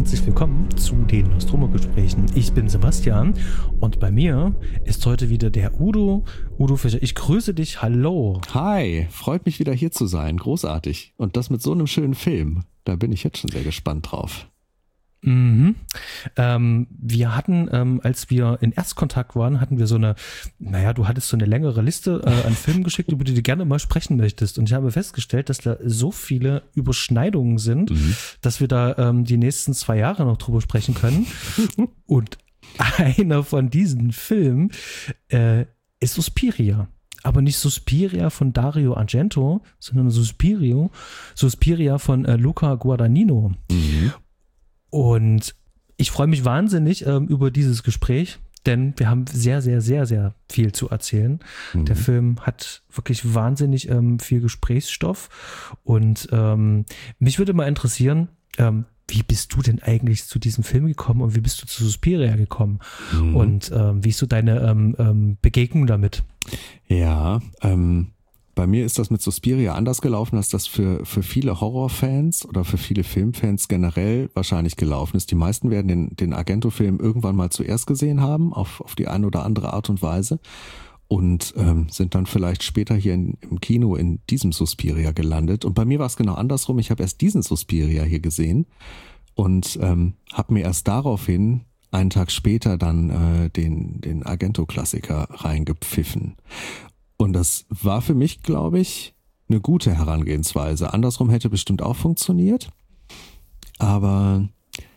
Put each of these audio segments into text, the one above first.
herzlich willkommen zu den Nostromo-Gesprächen. Ich bin Sebastian und bei mir ist heute wieder der Udo Fischer. Ich grüße dich, hallo. Hi, freut mich wieder hier zu sein, großartig. Und das mit so einem schönen Film, da bin ich jetzt schon sehr gespannt drauf. Mhm. Wir hatten, als wir in Erstkontakt waren, hatten wir du hattest so eine längere Liste an Filmen geschickt, über die du gerne mal sprechen möchtest. Und ich habe festgestellt, dass da so viele Überschneidungen sind, dass wir da die nächsten 2 Jahre noch drüber sprechen können. Und einer von diesen Filmen ist Suspiria. Aber nicht Suspiria von Dario Argento, sondern Suspiria von Luca Guadagnino. Mhm. Und ich freue mich wahnsinnig über dieses Gespräch, denn wir haben sehr, sehr, sehr, sehr viel zu erzählen. Mhm. Der Film hat wirklich wahnsinnig viel Gesprächsstoff und mich würde mal interessieren, wie bist du denn eigentlich zu diesem Film gekommen und wie bist du zu Suspiria gekommen? Mhm. Und wie ist so deine Begegnung damit? Ja, bei mir ist das mit Suspiria anders gelaufen, als das für viele Horrorfans oder für viele Filmfans generell wahrscheinlich gelaufen ist. Die meisten werden den Argento-Film irgendwann mal zuerst gesehen haben, auf die eine oder andere Art und Weise, und sind dann vielleicht später hier im Kino in diesem Suspiria gelandet. Und bei mir war es genau andersrum. Ich habe erst diesen Suspiria hier gesehen und habe mir erst daraufhin einen Tag später dann den Argento-Klassiker reingepfiffen. Und das war für mich, glaube ich, eine gute Herangehensweise. Andersrum hätte bestimmt auch funktioniert. Aber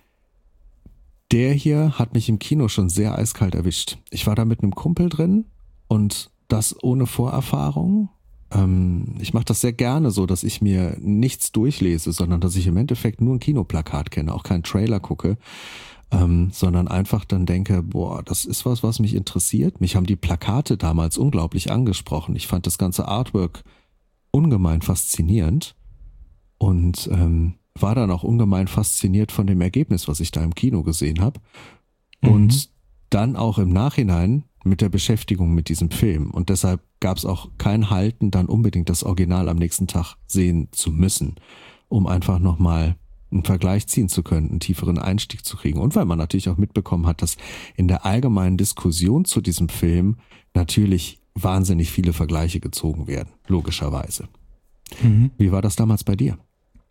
der hier hat mich im Kino schon sehr eiskalt erwischt. Ich war da mit einem Kumpel drin und das ohne Vorerfahrung. Ich mache das sehr gerne so, dass ich mir nichts durchlese, sondern dass ich im Endeffekt nur ein Kinoplakat kenne, auch keinen Trailer gucke. Sondern einfach dann denke, das ist was mich interessiert. Mich haben die Plakate damals unglaublich angesprochen. Ich fand das ganze Artwork ungemein faszinierend und war dann auch ungemein fasziniert von dem Ergebnis, was ich da im Kino gesehen habe. Und dann auch im Nachhinein mit der Beschäftigung mit diesem Film. Und deshalb gab es auch kein Halten, dann unbedingt das Original am nächsten Tag sehen zu müssen, um einfach nochmal einen Vergleich ziehen zu können, einen tieferen Einstieg zu kriegen. Und weil man natürlich auch mitbekommen hat, dass in der allgemeinen Diskussion zu diesem Film natürlich wahnsinnig viele Vergleiche gezogen werden, logischerweise. Mhm. Wie war das damals bei dir?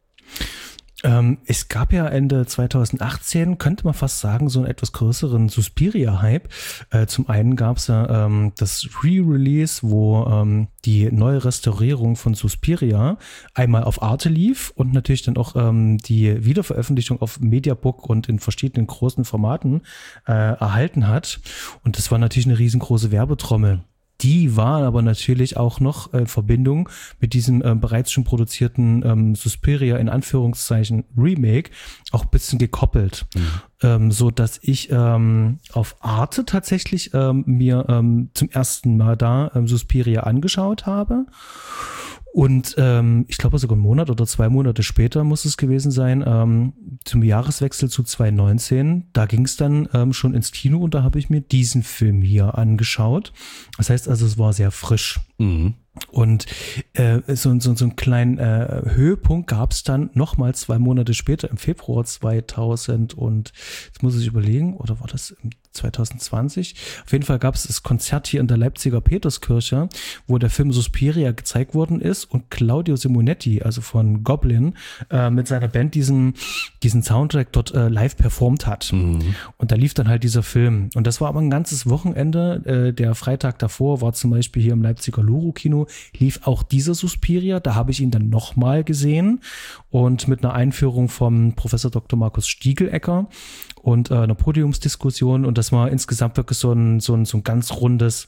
Es gab ja Ende 2018, könnte man fast sagen, so einen etwas größeren Suspiria-Hype. Zum einen gab es ja das Re-Release, wo die neue Restaurierung von Suspiria einmal auf Arte lief und natürlich dann auch die Wiederveröffentlichung auf Mediabook und in verschiedenen großen Formaten erhalten hat. Und das war natürlich eine riesengroße Werbetrommel. Die war aber natürlich auch noch in Verbindung mit diesem bereits schon produzierten Suspiria in Anführungszeichen Remake auch ein bisschen gekoppelt, so dass ich auf Arte tatsächlich mir zum ersten Mal da Suspiria angeschaut habe. Und ich glaube sogar 1 Monat oder 2 Monate später muss es gewesen sein, zum Jahreswechsel zu 2019, da ging es dann schon ins Kino und da habe ich mir diesen Film hier angeschaut. Das heißt also, es war sehr frisch. Mhm. Und so einen kleinen Höhepunkt gab es dann nochmal 2 Monate später, im Februar 2000 und jetzt muss ich überlegen, oder war das 2020? Auf jeden Fall gab es das Konzert hier in der Leipziger Peterskirche, wo der Film Suspiria gezeigt worden ist und Claudio Simonetti, also von Goblin, mit seiner Band diesen Soundtrack dort live performt hat. Mhm. Und da lief dann halt dieser Film. Und das war aber ein ganzes Wochenende. Der Freitag davor war zum Beispiel hier im Leipziger Luro-Kino, lief auch dieser Suspiria. Da habe ich ihn dann nochmal gesehen und mit einer Einführung vom Professor Dr. Markus Stiegelecker und einer Podiumsdiskussion, und das war insgesamt wirklich so ein ganz rundes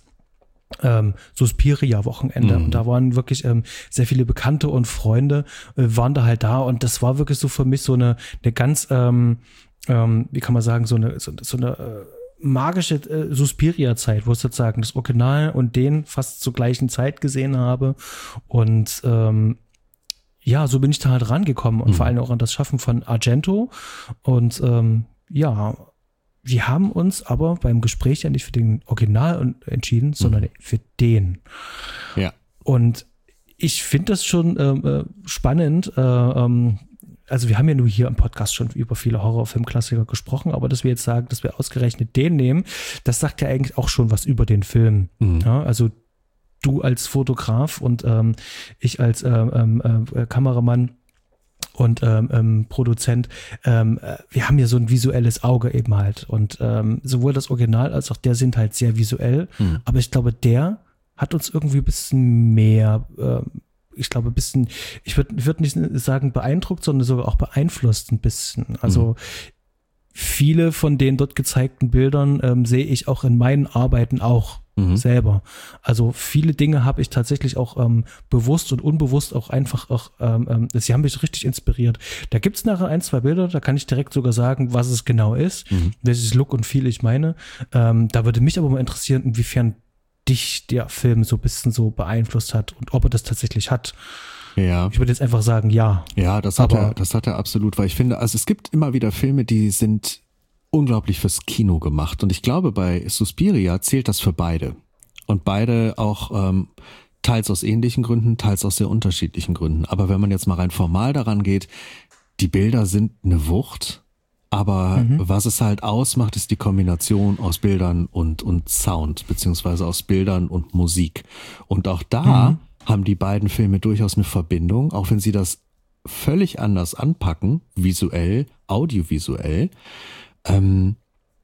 Suspiria-Wochenende. Und da waren wirklich sehr viele Bekannte und Freunde waren da halt da, und das war wirklich so für mich so eine ganz, wie kann man sagen, so eine magische Suspiria-Zeit, wo ich sozusagen das Original und den fast zur gleichen Zeit gesehen habe. Und ja, so bin ich da halt rangekommen und vor allem auch an das Schaffen von Argento. Und ja, wir haben uns aber beim Gespräch ja nicht für den Original entschieden, sondern für den. Ja. Und ich finde das schon spannend, also wir haben ja nur hier im Podcast schon über viele Horrorfilmklassiker gesprochen, aber dass wir jetzt sagen, dass wir ausgerechnet den nehmen, das sagt ja eigentlich auch schon was über den Film. Ja, also du als Fotograf und ich als Kameramann und Produzent, wir haben ja so ein visuelles Auge eben halt. Und sowohl das Original als auch der sind halt sehr visuell. Aber ich glaube, der hat uns irgendwie ein bisschen mehr, ich würde nicht sagen beeindruckt, sondern sogar auch beeinflusst ein bisschen. Also viele von den dort gezeigten Bildern sehe ich auch in meinen Arbeiten auch selber. Also viele Dinge habe ich tatsächlich auch bewusst und unbewusst auch einfach sie haben mich richtig inspiriert. Da gibt es nachher 1, 2 Bilder, da kann ich direkt sogar sagen, was es genau ist, welches Look und Feel ich meine. Da würde mich aber mal interessieren, inwiefern dich der Film so ein bisschen so beeinflusst hat und ob er das tatsächlich hat. Ja. Ich würde jetzt einfach sagen, ja. Ja, das hat er absolut, weil ich finde, also es gibt immer wieder Filme, die sind unglaublich fürs Kino gemacht. Und ich glaube, bei Suspiria zählt das für beide. Und beide auch teils aus ähnlichen Gründen, teils aus sehr unterschiedlichen Gründen. Aber wenn man jetzt mal rein formal daran geht, die Bilder sind eine Wucht, aber was es halt ausmacht, ist die Kombination aus Bildern und Sound, beziehungsweise aus Bildern und Musik. Und auch da haben die beiden Filme durchaus eine Verbindung, auch wenn sie das völlig anders anpacken, visuell, audiovisuell, haben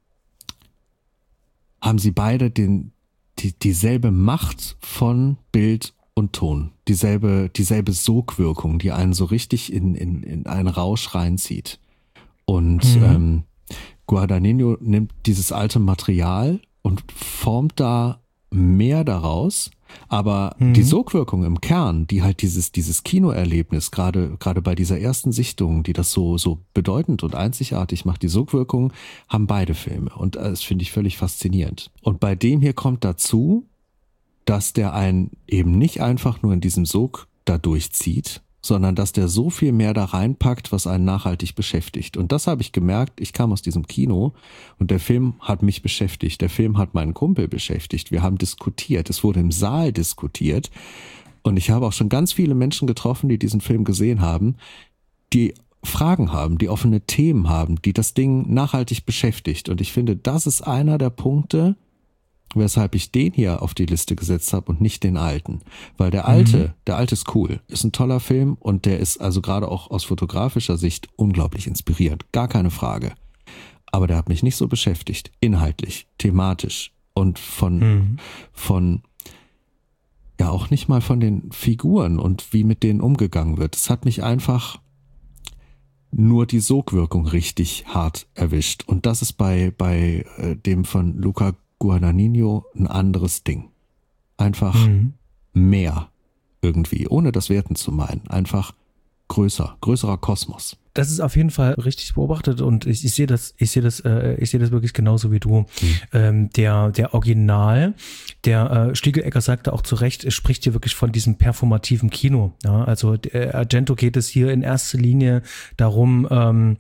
sie beide dieselbe Macht von Bild und Ton, dieselbe Sogwirkung, die einen so richtig in einen Rausch reinzieht. Und Guadagnino nimmt dieses alte Material und formt da mehr daraus, aber die Sogwirkung im Kern, die halt dieses Kinoerlebnis, gerade bei dieser ersten Sichtung, die das so bedeutend und einzigartig macht, die Sogwirkung haben beide Filme und das finde ich völlig faszinierend. Und bei dem hier kommt dazu, dass der einen eben nicht einfach nur in diesem Sog da durchzieht, sondern dass der so viel mehr da reinpackt, was einen nachhaltig beschäftigt. Und das habe ich gemerkt, ich kam aus diesem Kino und der Film hat mich beschäftigt, der Film hat meinen Kumpel beschäftigt, wir haben diskutiert, es wurde im Saal diskutiert und ich habe auch schon ganz viele Menschen getroffen, die diesen Film gesehen haben, die Fragen haben, die offene Themen haben, die das Ding nachhaltig beschäftigt. Und ich finde, das ist einer der Punkte, weshalb ich den hier auf die Liste gesetzt habe und nicht den alten. Weil der alte ist cool, ist ein toller Film und der ist also gerade auch aus fotografischer Sicht unglaublich inspirierend, gar keine Frage. Aber der hat mich nicht so beschäftigt, inhaltlich, thematisch und von ja auch nicht mal von den Figuren und wie mit denen umgegangen wird. Es hat mich einfach nur die Sogwirkung richtig hart erwischt. Und das ist bei dem von Luca Guadagnino ein anderes Ding. Einfach mehr irgendwie, ohne das werten zu meinen. Einfach größerer Kosmos. Das ist auf jeden Fall richtig beobachtet und ich sehe das wirklich genauso wie du. Der Original, der Stiegelecker sagte auch zu Recht, es spricht hier wirklich von diesem performativen Kino. Ja, also Argento geht es hier in erster Linie darum,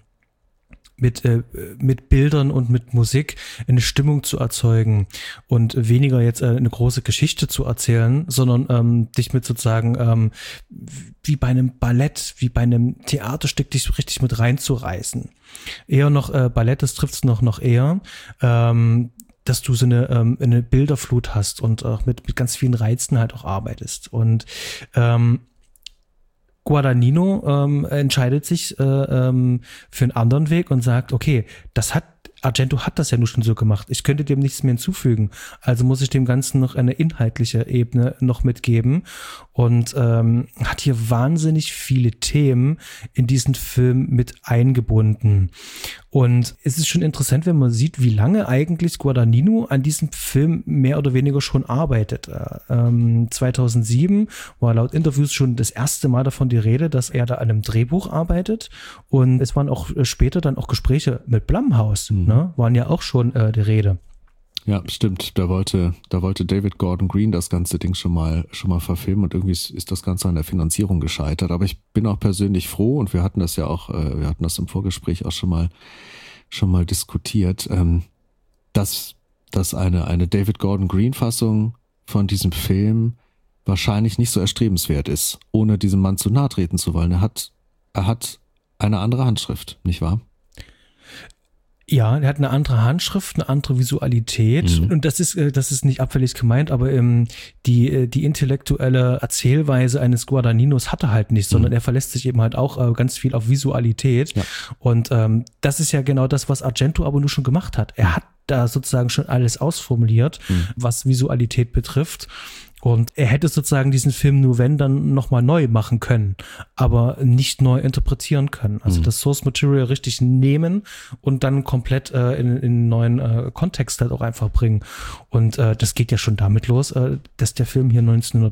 mit Bildern und mit Musik eine Stimmung zu erzeugen und weniger jetzt eine große Geschichte zu erzählen, sondern dich mit sozusagen wie bei einem Ballett, wie bei einem Theaterstück dich so richtig mit reinzureißen. Eher noch Ballett, das trifft es noch eher, dass du so eine Bilderflut hast und auch mit ganz vielen Reizen halt auch arbeitest. Und Guadagnino entscheidet sich für einen anderen Weg und sagt, okay, Argento hat das ja nur schon so gemacht. Ich könnte dem nichts mehr hinzufügen. Also muss ich dem Ganzen noch eine inhaltliche Ebene noch mitgeben und hat hier wahnsinnig viele Themen in diesen Film mit eingebunden. Und es ist schon interessant, wenn man sieht, wie lange eigentlich Guadagnino an diesem Film mehr oder weniger schon arbeitet. 2007 war laut Interviews schon das erste Mal davon die Rede, dass er da an einem Drehbuch arbeitet. Und es waren auch später dann auch Gespräche mit Blumhouse, ne? Waren ja auch schon die Rede. Ja, stimmt. Da wollte David Gordon Green das ganze Ding schon mal verfilmen und irgendwie ist das Ganze an der Finanzierung gescheitert. Aber ich bin auch persönlich froh und wir hatten das ja auch, wir hatten das im Vorgespräch auch schon mal diskutiert, dass eine David Gordon Green Fassung von diesem Film wahrscheinlich nicht so erstrebenswert ist, ohne diesem Mann zu nahe treten zu wollen. Er hat eine andere Handschrift, nicht wahr? Ja, er hat eine andere Handschrift, eine andere Visualität und das ist nicht abfällig gemeint, aber die intellektuelle Erzählweise eines Guadagninos hat er halt nicht, sondern er verlässt sich eben halt auch ganz viel auf Visualität und das ist ja genau das, was Argento aber nur schon gemacht hat. Er hat da sozusagen schon alles ausformuliert, was Visualität betrifft. Und er hätte sozusagen diesen Film nur wenn dann nochmal neu machen können, aber nicht neu interpretieren können. Also das Source Material richtig nehmen und dann komplett in einen neuen Kontext halt auch einfach bringen. Und das geht ja schon damit los, dass der Film hier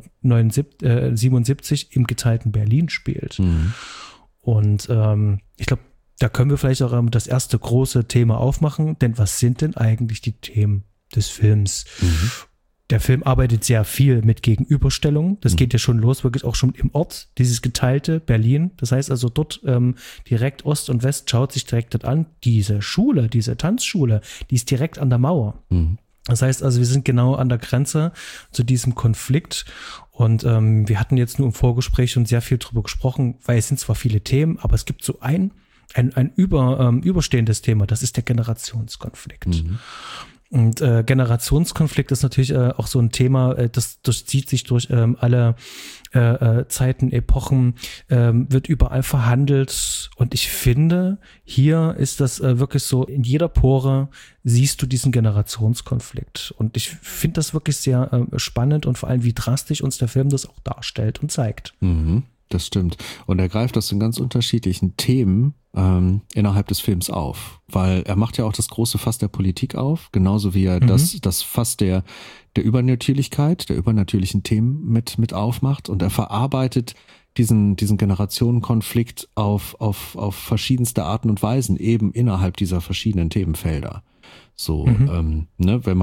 1977 im geteilten Berlin spielt. Und ich glaube, da können wir vielleicht auch das erste große Thema aufmachen, denn was sind denn eigentlich die Themen des Films? Der Film arbeitet sehr viel mit Gegenüberstellungen. Das geht ja schon los, wirklich auch schon im Ort, dieses geteilte Berlin. Das heißt also dort direkt Ost und West schaut sich direkt dort an. Diese Schule, diese Tanzschule, die ist direkt an der Mauer. Das heißt also, wir sind genau an der Grenze zu diesem Konflikt. Und wir hatten jetzt nur im Vorgespräch schon sehr viel drüber gesprochen, weil es sind zwar viele Themen, aber es gibt so ein überstehendes Thema. Das ist der Generationskonflikt. Und Generationskonflikt ist natürlich auch so ein Thema, das durchzieht sich durch alle Zeiten, Epochen, wird überall verhandelt. Und ich finde, hier ist das wirklich so, in jeder Pore siehst du diesen Generationskonflikt. Und ich finde das wirklich sehr spannend und vor allem, wie drastisch uns der Film das auch darstellt und zeigt. Das stimmt. Und er greift das in ganz unterschiedlichen Themen innerhalb des Films auf. Weil er macht ja auch das große Fass der Politik auf, genauso wie er das Fass der Übernatürlichkeit, der übernatürlichen Themen mit aufmacht. Und er verarbeitet diesen Generationenkonflikt auf verschiedenste Arten und Weisen, eben innerhalb dieser verschiedenen Themenfelder. So, wenn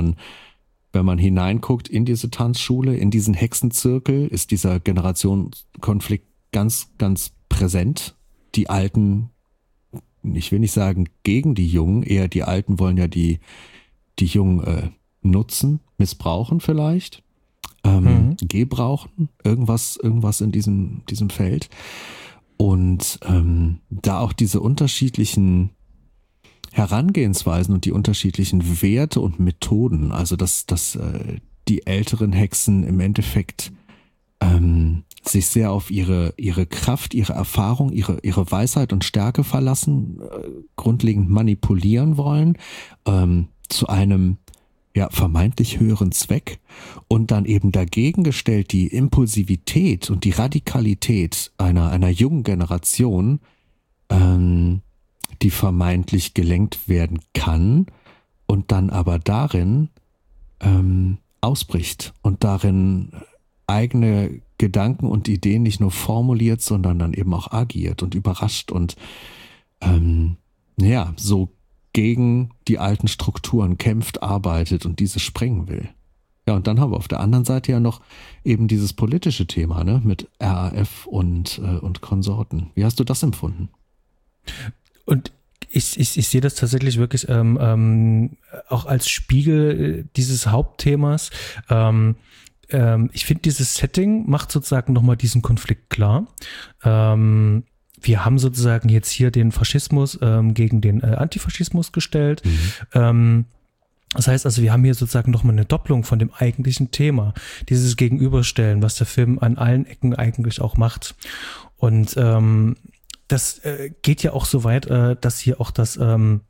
man hineinguckt in diese Tanzschule, in diesen Hexenzirkel, ist dieser Generationenkonflikt ganz, ganz präsent. Die Alten, ich will nicht sagen gegen die Jungen, eher die Alten wollen ja die Jungen nutzen, missbrauchen vielleicht, gebrauchen, irgendwas in diesem Feld. Und da auch diese unterschiedlichen Herangehensweisen und die unterschiedlichen Werte und Methoden, also dass die älteren Hexen im Endeffekt sich sehr auf ihre Kraft, ihre Erfahrung, ihre Weisheit und Stärke verlassen, grundlegend manipulieren wollen, zu einem vermeintlich höheren Zweck, und dann eben dagegen gestellt die Impulsivität und die Radikalität einer jungen Generation, die vermeintlich gelenkt werden kann und dann aber darin ausbricht und darin eigene Gedanken und Ideen nicht nur formuliert, sondern dann eben auch agiert und überrascht und so gegen die alten Strukturen kämpft, arbeitet und diese sprengen will. Ja, und dann haben wir auf der anderen Seite ja noch eben dieses politische Thema, ne, mit RAF und Konsorten. Wie hast du das empfunden? Und ich sehe das tatsächlich wirklich auch als Spiegel dieses Hauptthemas. Ich finde, dieses Setting macht sozusagen nochmal diesen Konflikt klar. Wir haben sozusagen jetzt hier den Faschismus gegen den Antifaschismus gestellt. Das heißt also, wir haben hier sozusagen nochmal eine Doppelung von dem eigentlichen Thema. Dieses Gegenüberstellen, was der Film an allen Ecken eigentlich auch macht. Und das geht ja auch so weit, dass hier auch das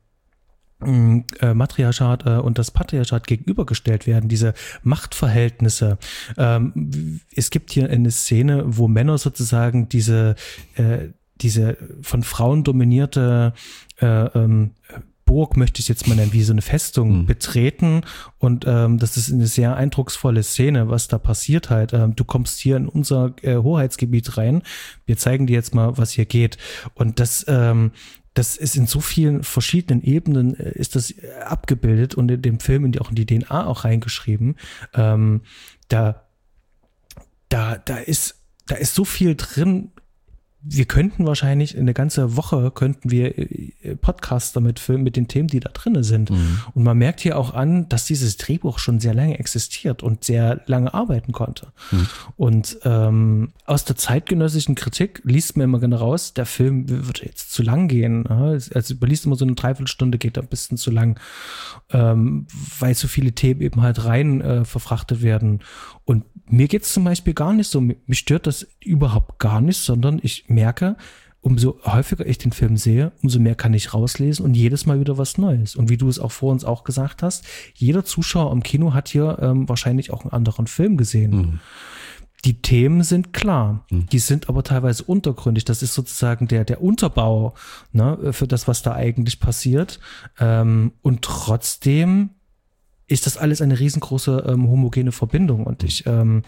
Matriarchat und das Patriarchat gegenübergestellt werden, diese Machtverhältnisse. Es gibt hier eine Szene, wo Männer sozusagen diese von Frauen dominierte Burg, möchte ich jetzt mal nennen, wie so eine Festung betreten, und das ist eine sehr eindrucksvolle Szene, was da passiert halt. Du kommst hier in unser Hoheitsgebiet rein, wir zeigen dir jetzt mal, was hier geht, und das ist in so vielen verschiedenen Ebenen ist das abgebildet und in dem Film auch in die DNA auch reingeschrieben. Da ist so viel drin, wir könnten wahrscheinlich eine ganze Woche Podcasts damit filmen mit den Themen, die da drin sind. Und man merkt hier auch an, dass dieses Drehbuch schon sehr lange existiert und sehr lange arbeiten konnte. Und aus der zeitgenössischen Kritik liest man immer gerne raus, der Film würde jetzt zu lang gehen. Also man liest immer so eine Dreiviertelstunde, geht da ein bisschen zu lang, weil so viele Themen eben halt rein verfrachtet werden. Und mir geht's zum Beispiel gar nicht so. Mich stört das überhaupt gar nicht, sondern ich merke, umso häufiger ich den Film sehe, umso mehr kann ich rauslesen und jedes Mal wieder was Neues. Und wie du es auch vor uns auch gesagt hast, jeder Zuschauer im Kino hat hier wahrscheinlich auch einen anderen Film gesehen. Die Themen sind klar, die sind aber teilweise untergründig. Das ist sozusagen der Unterbau, ne, für das, was da eigentlich passiert. Und trotzdem ist das alles eine riesengroße homogene Verbindung. Und ich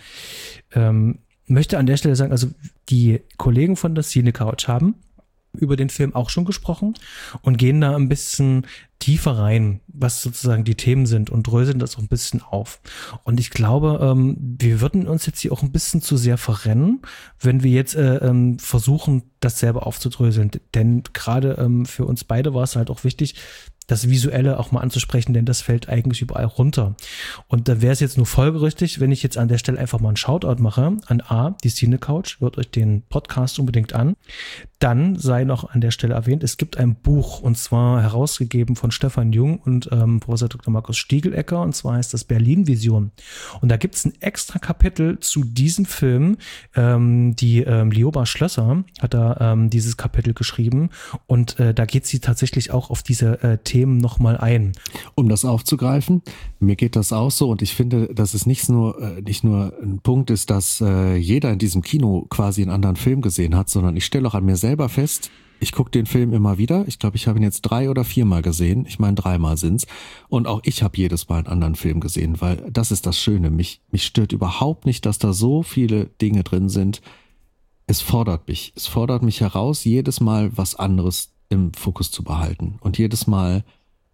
möchte an der Stelle sagen, also die Kollegen von der Cine Couch haben über den Film auch schon gesprochen und gehen da ein bisschen tiefer rein, was sozusagen die Themen sind und dröseln das auch ein bisschen auf. Und ich glaube, wir würden uns jetzt hier auch ein bisschen zu sehr verrennen, wenn wir jetzt versuchen, das selber aufzudröseln. Denn gerade für uns beide war es halt auch wichtig, das Visuelle auch mal anzusprechen, denn das fällt eigentlich überall runter. Und da wäre es jetzt nur folgerichtig, wenn ich jetzt an der Stelle einfach mal einen Shoutout mache an die Cine Couch, hört euch den Podcast unbedingt an. Dann sei noch an der Stelle erwähnt, es gibt ein Buch, und zwar herausgegeben von Stefan Jung und Professor Dr. Markus Stiegelecker, und zwar heißt das Berlin-Vision. Und da gibt es ein extra Kapitel zu diesem Film. Die Lioba Schlösser hat da dieses Kapitel geschrieben, und da geht sie tatsächlich auch auf diese Themen nochmal ein. Um das aufzugreifen, mir geht das auch so, und ich finde, dass es nicht nur ein Punkt ist, dass jeder in diesem Kino quasi einen anderen Film gesehen hat, sondern ich stelle auch an mir selber fest, ich gucke den Film immer wieder. Ich glaube, ich habe ihn jetzt 3 oder 4 Mal gesehen. Ich meine, 3-mal sind's. Und auch ich habe jedes Mal einen anderen Film gesehen, weil das ist das Schöne. Mich stört überhaupt nicht, dass da so viele Dinge drin sind. Es fordert mich. Es fordert mich heraus, jedes Mal was anderes im Fokus zu behalten und jedes Mal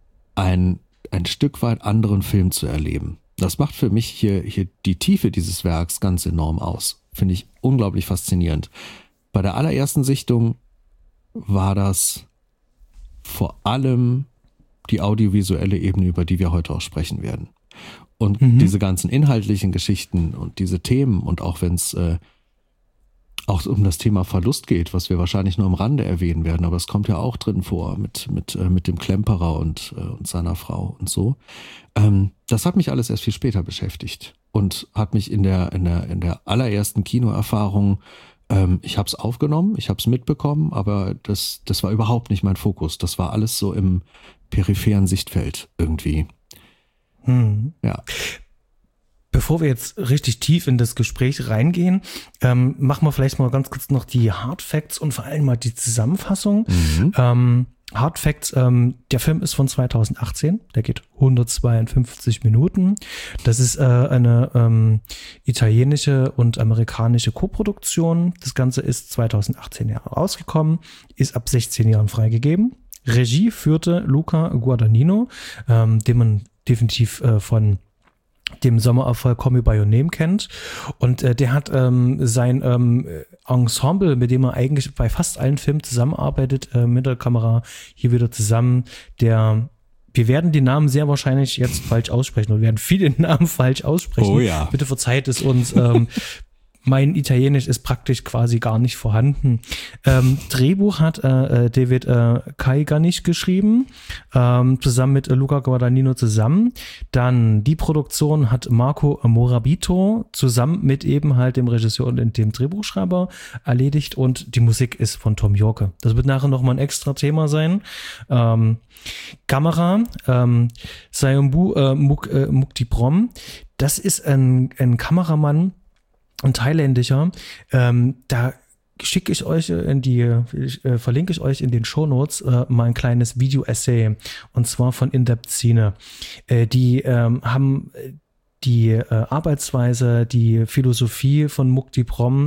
ein Stück weit anderen Film zu erleben. Das macht für mich hier die Tiefe dieses Werks ganz enorm aus. Finde ich unglaublich faszinierend. Bei der allerersten Sichtung war das vor allem die audiovisuelle Ebene, über die wir heute auch sprechen werden. Und diese ganzen inhaltlichen Geschichten und diese Themen, und auch wenn es auch um das Thema Verlust geht, was wir wahrscheinlich nur am Rande erwähnen werden, aber es kommt ja auch drin vor mit dem Klemperer und seiner Frau und so. Das hat mich alles erst viel später beschäftigt und hat mich in der allerersten Kinoerfahrung, ich habe es aufgenommen, ich habe es mitbekommen, aber das war überhaupt nicht mein Fokus. Das war alles so im peripheren Sichtfeld irgendwie. Ja. Bevor wir jetzt richtig tief in das Gespräch reingehen, machen wir vielleicht mal ganz kurz noch die Hard Facts und vor allem mal die Zusammenfassung. Hard Facts, der Film ist von 2018, der geht 152 Minuten. Das ist eine italienische und amerikanische Koproduktion. Das Ganze ist 2018 rausgekommen, ist ab 16 Jahren freigegeben. Regie führte Luca Guadagnino, den man definitiv von dem Sommererfolg Call Me By Your Name kennt. Und der hat sein Ensemble, mit dem er eigentlich bei fast allen Filmen zusammenarbeitet, mit der Kamera hier wieder zusammen. Wir werden die Namen sehr wahrscheinlich jetzt falsch aussprechen, oder wir werden viele Namen falsch aussprechen. Oh ja. Bitte verzeiht es uns. Mein Italienisch ist praktisch quasi gar nicht vorhanden. Drehbuch hat David Kaiganich geschrieben, zusammen mit Luca Guadagnino zusammen. Dann die Produktion hat Marco Morabito zusammen mit eben halt dem Regisseur und dem Drehbuchschreiber erledigt, und die Musik ist von Tom Yorke. Das wird nachher nochmal ein extra Thema sein. Kamera, Sayumbu Muktiprom. Das ist ein Kameramann, ein thailändischer, da schicke ich euch verlinke ich euch in den Shownotes mal ein kleines Video-Essay, und zwar von In-Depth Cine. Die haben die Arbeitsweise, die Philosophie von Muktiprom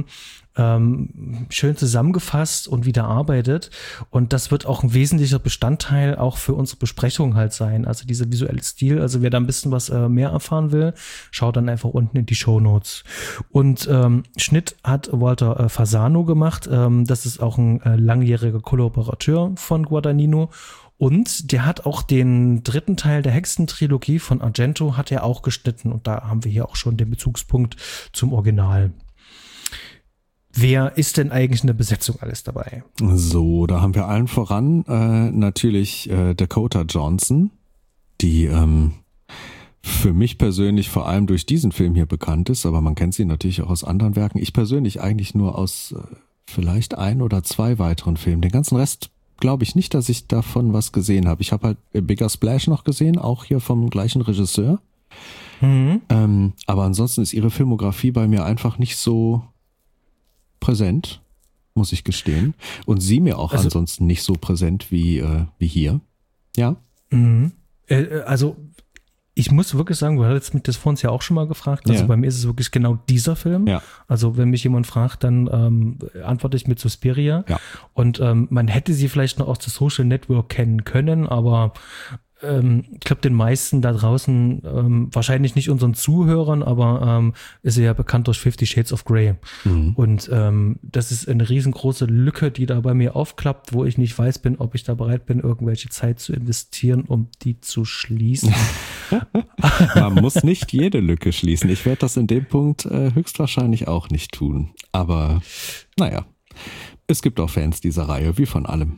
schön zusammengefasst und wieder arbeitet. Und das wird auch ein wesentlicher Bestandteil auch für unsere Besprechung halt sein. Also dieser visuelle Stil. Also wer da ein bisschen was mehr erfahren will, schaut dann einfach unten in die Shownotes. Und Schnitt hat Walter Fasano gemacht. Das ist auch ein langjähriger Kollaborateur von Guadagnino. Und der hat auch den dritten Teil der Hexentrilogie von Argento hat er auch geschnitten. Und da haben wir hier auch schon den Bezugspunkt zum Original. Wer ist denn eigentlich in der Besetzung alles dabei? So, da haben wir allen voran natürlich Dakota Johnson, die für mich persönlich vor allem durch diesen Film hier bekannt ist, aber man kennt sie natürlich auch aus anderen Werken. Ich persönlich eigentlich nur aus vielleicht 1 oder 2 weiteren Filmen. Den ganzen Rest glaube ich nicht, dass ich davon was gesehen habe. Ich habe halt Bigger Splash noch gesehen, auch hier vom gleichen Regisseur. Aber ansonsten ist ihre Filmografie bei mir einfach nicht so präsent, muss ich gestehen. Und sie mir auch ansonsten nicht so präsent wie hier. Ja. Also ich muss wirklich sagen, du hattest mich das vor uns ja auch schon mal gefragt. Also bei mir ist es wirklich genau dieser Film. Ja. Also wenn mich jemand fragt, dann antworte ich mit Suspiria. Ja. Und man hätte sie vielleicht noch aus der Social Network kennen können, aber ich glaube, den meisten da draußen, wahrscheinlich nicht unseren Zuhörern, aber ist sie ja bekannt durch 50 Shades of Grey. Und das ist eine riesengroße Lücke, die da bei mir aufklappt, wo ich nicht weiß ob ich da bereit bin, irgendwelche Zeit zu investieren, um die zu schließen. Man muss nicht jede Lücke schließen. Ich werde das in dem Punkt höchstwahrscheinlich auch nicht tun. Aber naja, es gibt auch Fans dieser Reihe, wie von allem.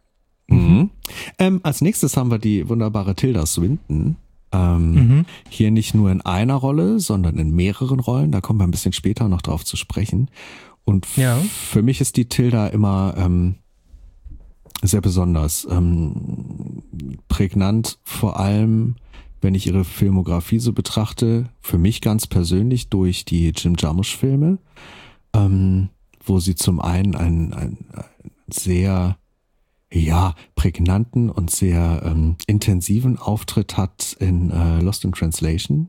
Als nächstes haben wir die wunderbare Tilda Swinton. Hier nicht nur in einer Rolle, sondern in mehreren Rollen. Da kommen wir ein bisschen später noch drauf zu sprechen. Und für mich ist die Tilda immer sehr besonders. Prägnant vor allem, wenn ich ihre Filmografie so betrachte, für mich ganz persönlich durch die Jim Jarmusch-Filme, wo sie zum einen einen sehr prägnanten und sehr intensiven Auftritt hat in Lost in Translation.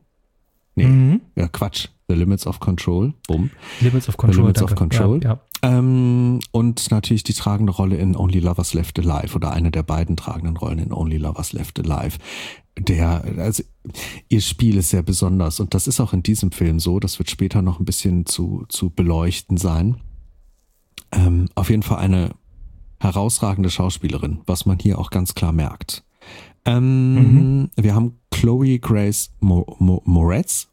The Limits of Control. Limits of Control. Limits of Control. Ja. Und natürlich die tragende Rolle in Only Lovers Left Alive oder eine der beiden tragenden Rollen in Only Lovers Left Alive. Also ihr Spiel ist sehr besonders und das ist auch in diesem Film so. Das wird später noch ein bisschen zu beleuchten sein. Auf jeden Fall eine herausragende Schauspielerin, was man hier auch ganz klar merkt. Wir haben Chloe Grace Moretz,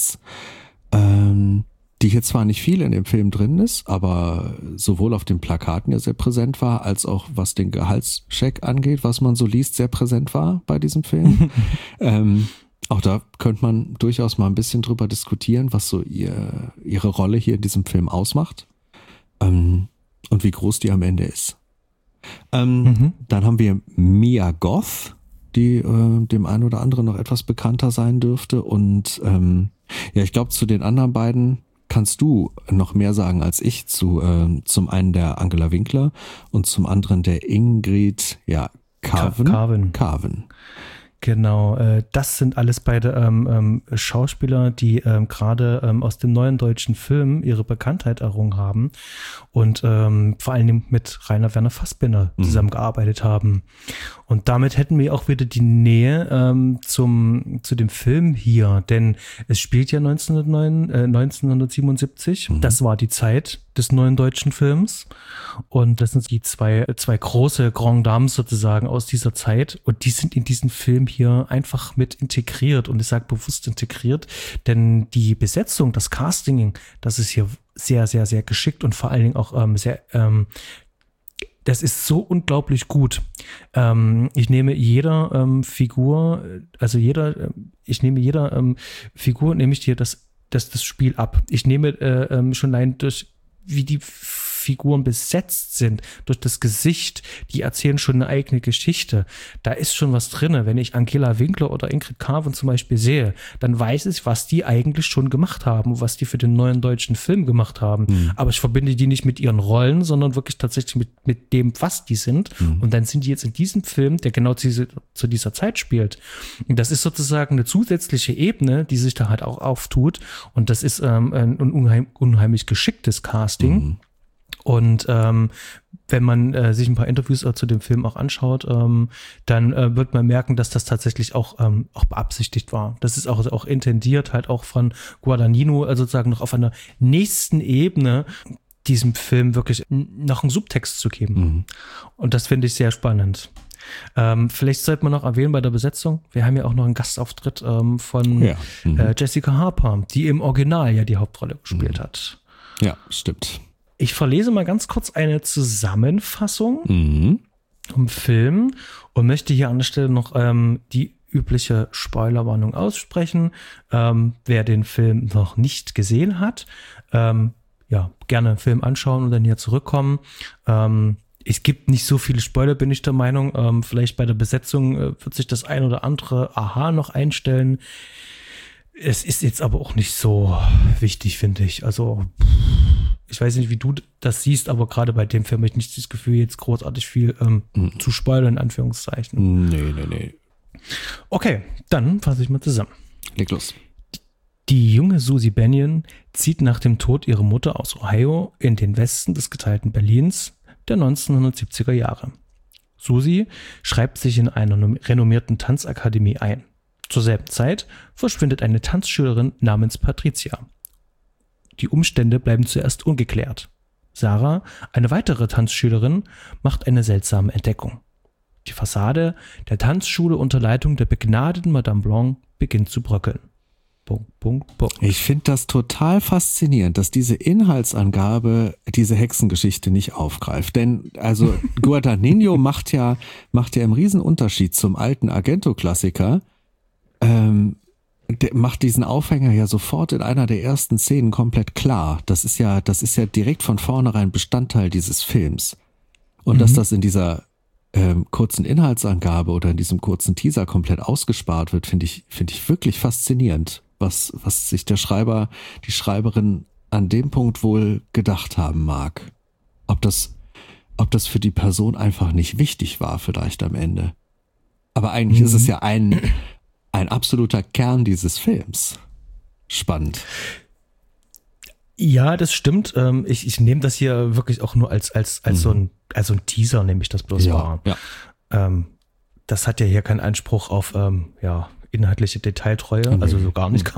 die hier zwar nicht viel in dem Film drin ist, aber sowohl auf den Plakaten ja sehr präsent war, als auch was den Gehaltscheck angeht, was man so liest, sehr präsent war bei diesem Film. Auch da könnte man durchaus mal ein bisschen drüber diskutieren, was so ihre Rolle hier in diesem Film ausmacht und wie groß die am Ende ist. Dann haben wir Mia Goth, die dem einen oder anderen noch etwas bekannter sein dürfte. Und ich glaube, zu den anderen beiden kannst du noch mehr sagen als ich. Zum einen der Angela Winkler und zum anderen der Ingrid Carven. Genau, das sind alles beide Schauspieler, die gerade aus dem neuen deutschen Film ihre Bekanntheit errungen haben und vor allem mit Rainer Werner Fassbinder zusammengearbeitet haben. Und damit hätten wir auch wieder die Nähe zu dem Film hier, denn es spielt ja 1977. Das war die Zeit des neuen deutschen Films. Und das sind die zwei große Grand Dames sozusagen aus dieser Zeit. Und die sind in diesen Film hier einfach mit integriert. Und ich sage bewusst integriert, denn die Besetzung, das Casting, das ist hier sehr, sehr, sehr geschickt und vor allen Dingen auch das ist so unglaublich gut. Ich nehme jeder Figur, nehme ich dir das Spiel ab. Ich nehme schon allein durch, wie die Figuren besetzt sind, durch das Gesicht, die erzählen schon eine eigene Geschichte. Da ist schon was drin. Wenn ich Angela Winkler oder Ingrid Carven zum Beispiel sehe, dann weiß ich, was die eigentlich schon gemacht haben, was die für den neuen deutschen Film gemacht haben. Aber ich verbinde die nicht mit ihren Rollen, sondern wirklich tatsächlich mit dem, was die sind. Und dann sind die jetzt in diesem Film, der genau zu dieser Zeit spielt. Und das ist sozusagen eine zusätzliche Ebene, die sich da halt auch auftut. Und das ist ein unheimlich geschicktes Casting. Und wenn man sich ein paar Interviews zu dem Film auch anschaut, dann wird man merken, dass das tatsächlich auch beabsichtigt war. Das ist auch intendiert, halt auch von Guadagnino, sozusagen noch auf einer nächsten Ebene diesem Film wirklich noch einen Subtext zu geben. Und das finde ich sehr spannend. Vielleicht sollte man noch erwähnen bei der Besetzung, wir haben ja auch noch einen Gastauftritt von Jessica Harper, die im Original ja die Hauptrolle gespielt hat. Ja, stimmt. Ich verlese mal ganz kurz eine Zusammenfassung vom Film und möchte hier an der Stelle noch die übliche Spoilerwarnung aussprechen. Wer den Film noch nicht gesehen hat, gerne einen Film anschauen und dann hier zurückkommen. Es gibt nicht so viele Spoiler, bin ich der Meinung. Vielleicht bei der Besetzung wird sich das ein oder andere Aha noch einstellen. Es ist jetzt aber auch nicht so wichtig, finde ich. Also ich weiß nicht, wie du das siehst, aber gerade bei dem Film habe ich nicht das Gefühl, jetzt großartig viel zu spoilern, in Anführungszeichen. Nee. Okay, dann fasse ich mal zusammen. Leg los. Die junge Susie Bennion zieht nach dem Tod ihrer Mutter aus Ohio in den Westen des geteilten Berlins der 1970er Jahre. Susie schreibt sich in einer renommierten Tanzakademie ein. Zur selben Zeit verschwindet eine Tanzschülerin namens Patricia. Die Umstände bleiben zuerst ungeklärt. Sarah, eine weitere Tanzschülerin, macht eine seltsame Entdeckung. Die Fassade der Tanzschule unter Leitung der begnadeten Madame Blanc beginnt zu bröckeln. Ich finde das total faszinierend, dass diese Inhaltsangabe diese Hexengeschichte nicht aufgreift. Denn also Guadagnino macht ja im Riesenunterschied zum alten Argento-Klassiker, der macht diesen Aufhänger ja sofort in einer der ersten Szenen komplett klar. Das ist ja direkt von vornherein Bestandteil dieses Films. Und dass das in dieser kurzen Inhaltsangabe oder in diesem kurzen Teaser komplett ausgespart wird, finde ich wirklich faszinierend, was sich der Schreiber, die Schreiberin an dem Punkt wohl gedacht haben mag. Ob das für die Person einfach nicht wichtig war vielleicht am Ende. Aber eigentlich ist es ja ein absoluter Kern dieses Films. Spannend. Ja, das stimmt. Ich nehme das hier wirklich auch nur als so ein Teaser, nehme ich das bloß wahr. Ja. Das hat ja hier keinen Anspruch auf inhaltliche Detailtreue, also so gar nicht.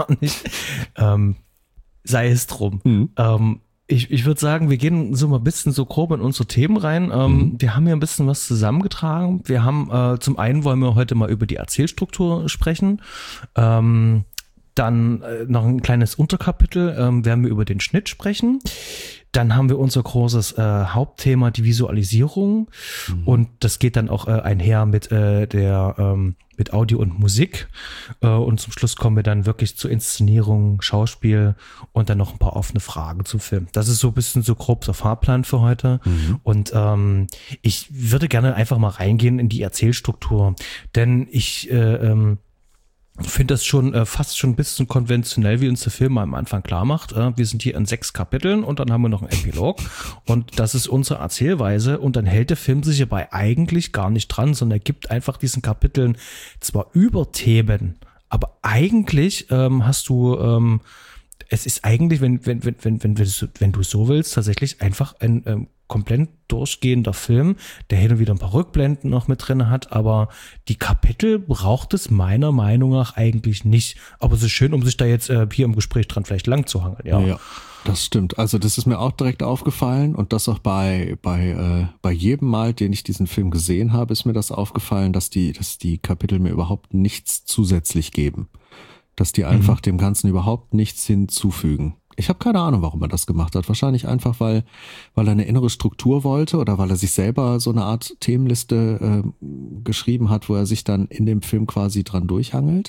Sei es drum. Ich würde sagen, wir gehen so mal ein bisschen so grob in unsere Themen rein. Wir haben hier ein bisschen was zusammengetragen. Wir haben zum einen wollen wir heute mal über die Erzählstruktur sprechen. Dann noch ein kleines Unterkapitel, werden wir über den Schnitt sprechen. Dann haben wir unser großes Hauptthema, die Visualisierung. Und das geht dann auch einher mit mit Audio und Musik. Und zum Schluss kommen wir dann wirklich zur Inszenierung, Schauspiel und dann noch ein paar offene Fragen zum Film. Das ist so ein bisschen so grob der Fahrplan für heute. Und ich würde gerne einfach mal reingehen in die Erzählstruktur. Denn ich finde das schon fast schon ein bisschen konventionell, wie uns der Film am Anfang klar macht. Wir sind hier in 6 Kapiteln und dann haben wir noch einen Epilog und das ist unsere Erzählweise und dann hält der Film sich hierbei eigentlich gar nicht dran, sondern er gibt einfach diesen Kapiteln zwar Überthemen, aber eigentlich hast du es ist eigentlich, wenn du so willst, tatsächlich einfach ein komplett durchgehender Film, der hin und wieder ein paar Rückblenden noch mit drin hat, aber die Kapitel braucht es meiner Meinung nach eigentlich nicht. Aber es ist schön, um sich da jetzt hier im Gespräch dran vielleicht lang zu hangeln. Ja, das stimmt. Also das ist mir auch direkt aufgefallen und das auch bei jedem Mal, den ich diesen Film gesehen habe, ist mir das aufgefallen, dass die Kapitel mir überhaupt nichts zusätzlich geben. Dass die einfach dem Ganzen überhaupt nichts hinzufügen. Ich habe keine Ahnung, warum er das gemacht hat. Wahrscheinlich einfach, weil er eine innere Struktur wollte oder weil er sich selber so eine Art Themenliste geschrieben hat, wo er sich dann in dem Film quasi dran durchhangelt.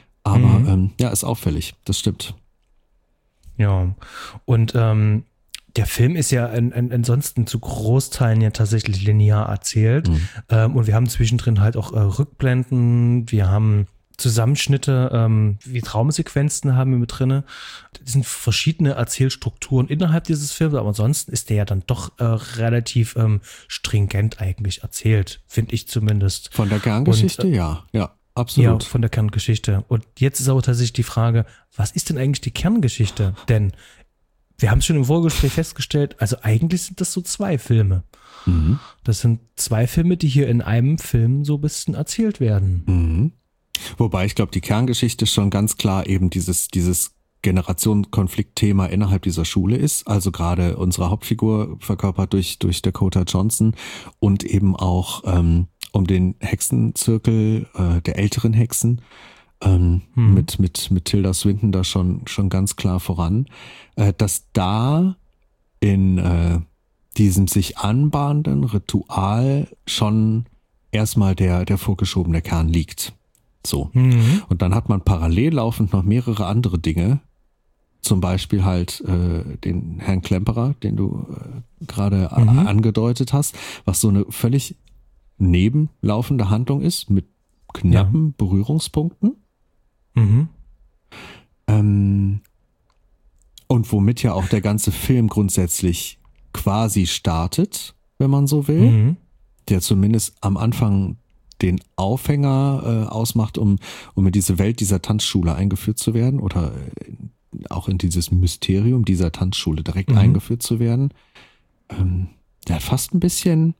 Aber ist auffällig. Das stimmt. Ja, und Der Film ist ja ansonsten zu Großteilen ja tatsächlich linear erzählt. Und wir haben zwischendrin halt auch Rückblenden, wir haben Zusammenschnitte, wie Traumsequenzen haben wir mit drinne. Das sind verschiedene Erzählstrukturen innerhalb dieses Films, aber ansonsten ist der ja dann doch relativ stringent eigentlich erzählt, finde ich zumindest. Von der Kerngeschichte, ja, absolut. Ja, von der Kerngeschichte. Und jetzt ist aber tatsächlich die Frage, was ist denn eigentlich die Kerngeschichte? Denn wir haben es schon im Vorgespräch festgestellt, also eigentlich sind das so 2 Filme. Das sind 2 Filme, die hier in einem Film so ein bisschen erzählt werden. Wobei ich glaube, die Kerngeschichte schon ganz klar eben dieses Generationenkonfliktthema innerhalb dieser Schule ist. Also gerade unsere Hauptfigur verkörpert durch Dakota Johnson und eben auch um den Hexenzirkel der älteren Hexen mit Tilda Swinton da schon ganz klar voran, dass da in diesem sich anbahnenden Ritual schon erstmal der vorgeschobene Kern liegt. So. Und dann hat man parallel laufend noch mehrere andere Dinge, zum Beispiel halt den Herrn Klemperer, den du gerade angedeutet hast, was so eine völlig nebenlaufende Handlung ist, mit knappen Berührungspunkten. Und womit ja auch der ganze Film grundsätzlich quasi startet, wenn man so will, der zumindest am Anfang den Aufhänger ausmacht, um in diese Welt dieser Tanzschule eingeführt zu werden oder auch in dieses Mysterium dieser Tanzschule direkt eingeführt zu werden. Der hat fast ein bisschen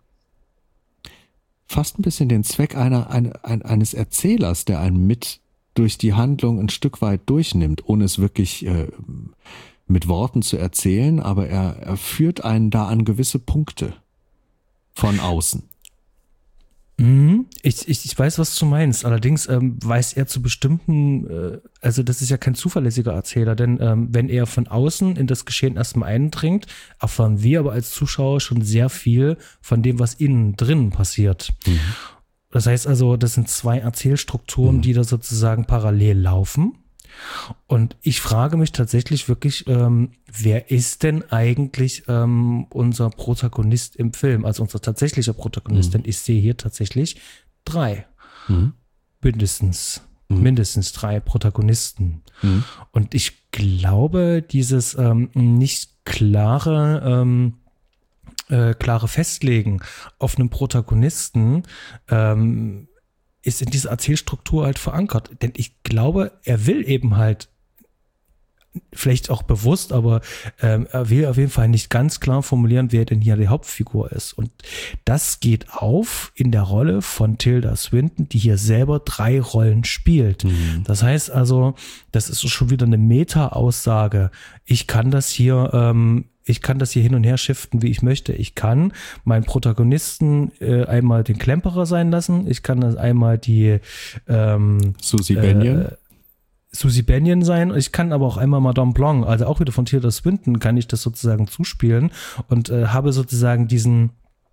den Zweck eines Erzählers, der einen mit durch die Handlung ein Stück weit durchnimmt, ohne es wirklich mit Worten zu erzählen, aber er führt einen da an gewisse Punkte von außen. Ich weiß, was du meinst. Allerdings weiß er zu bestimmten, also das ist ja kein zuverlässiger Erzähler, denn wenn er von außen in das Geschehen erstmal eindringt, erfahren wir aber als Zuschauer schon sehr viel von dem, was innen drin passiert. Das heißt also, das sind 2 Erzählstrukturen, die da sozusagen parallel laufen. Und ich frage mich tatsächlich wirklich, wer ist denn eigentlich unser Protagonist im Film, also unser tatsächlicher Protagonist? Denn ich sehe hier tatsächlich 3. Mindestens 3 Protagonisten. Und ich glaube, dieses nicht klare Festlegen auf einen Protagonisten ist in dieser Erzählstruktur halt verankert. Denn ich glaube, er will eben halt, vielleicht auch bewusst, aber er will auf jeden Fall nicht ganz klar formulieren, wer denn hier die Hauptfigur ist. Und das geht auf in der Rolle von Tilda Swinton, die hier selber 3 Rollen spielt. Das heißt also, das ist schon wieder eine Meta-Aussage. Ich kann das hier hin und her shiften, wie ich möchte. Ich kann meinen Protagonisten einmal den Klemperer sein lassen. Ich kann das einmal die Susie Bennion sein. Ich kann aber auch einmal Madame Blanc, also auch wieder von Tilda Swinton, kann ich das sozusagen zuspielen und habe sozusagen dieses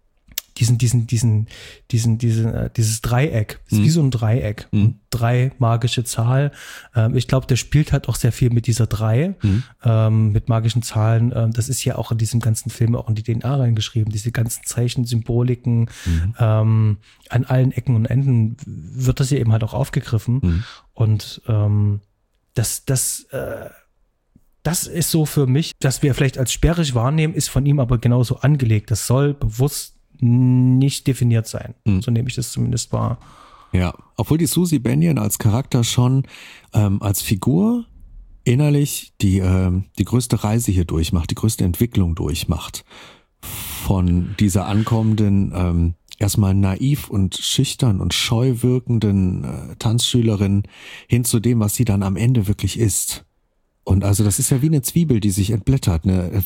Dreieck, ist wie so ein Dreieck, 3 magische Zahl. Ich glaube, der spielt halt auch sehr viel mit dieser 3, mit magischen Zahlen. Das ist ja auch in diesem ganzen Film auch in die DNA reingeschrieben, diese ganzen Zeichen, Symboliken, an allen Ecken und Enden wird das ja eben halt auch aufgegriffen. Und das ist so für mich, dass wir vielleicht als sperrig wahrnehmen, ist von ihm aber genauso angelegt. Das soll bewusst nicht definiert sein. So nehme ich das zumindest wahr. Ja, obwohl die Susie Bennion als Charakter schon als Figur innerlich die größte Reise hier durchmacht, die größte Entwicklung durchmacht. Von dieser ankommenden, erstmal naiv und schüchtern und scheu wirkenden Tanzschülerin hin zu dem, was sie dann am Ende wirklich ist. Und also das ist ja wie eine Zwiebel, die sich entblättert, ne?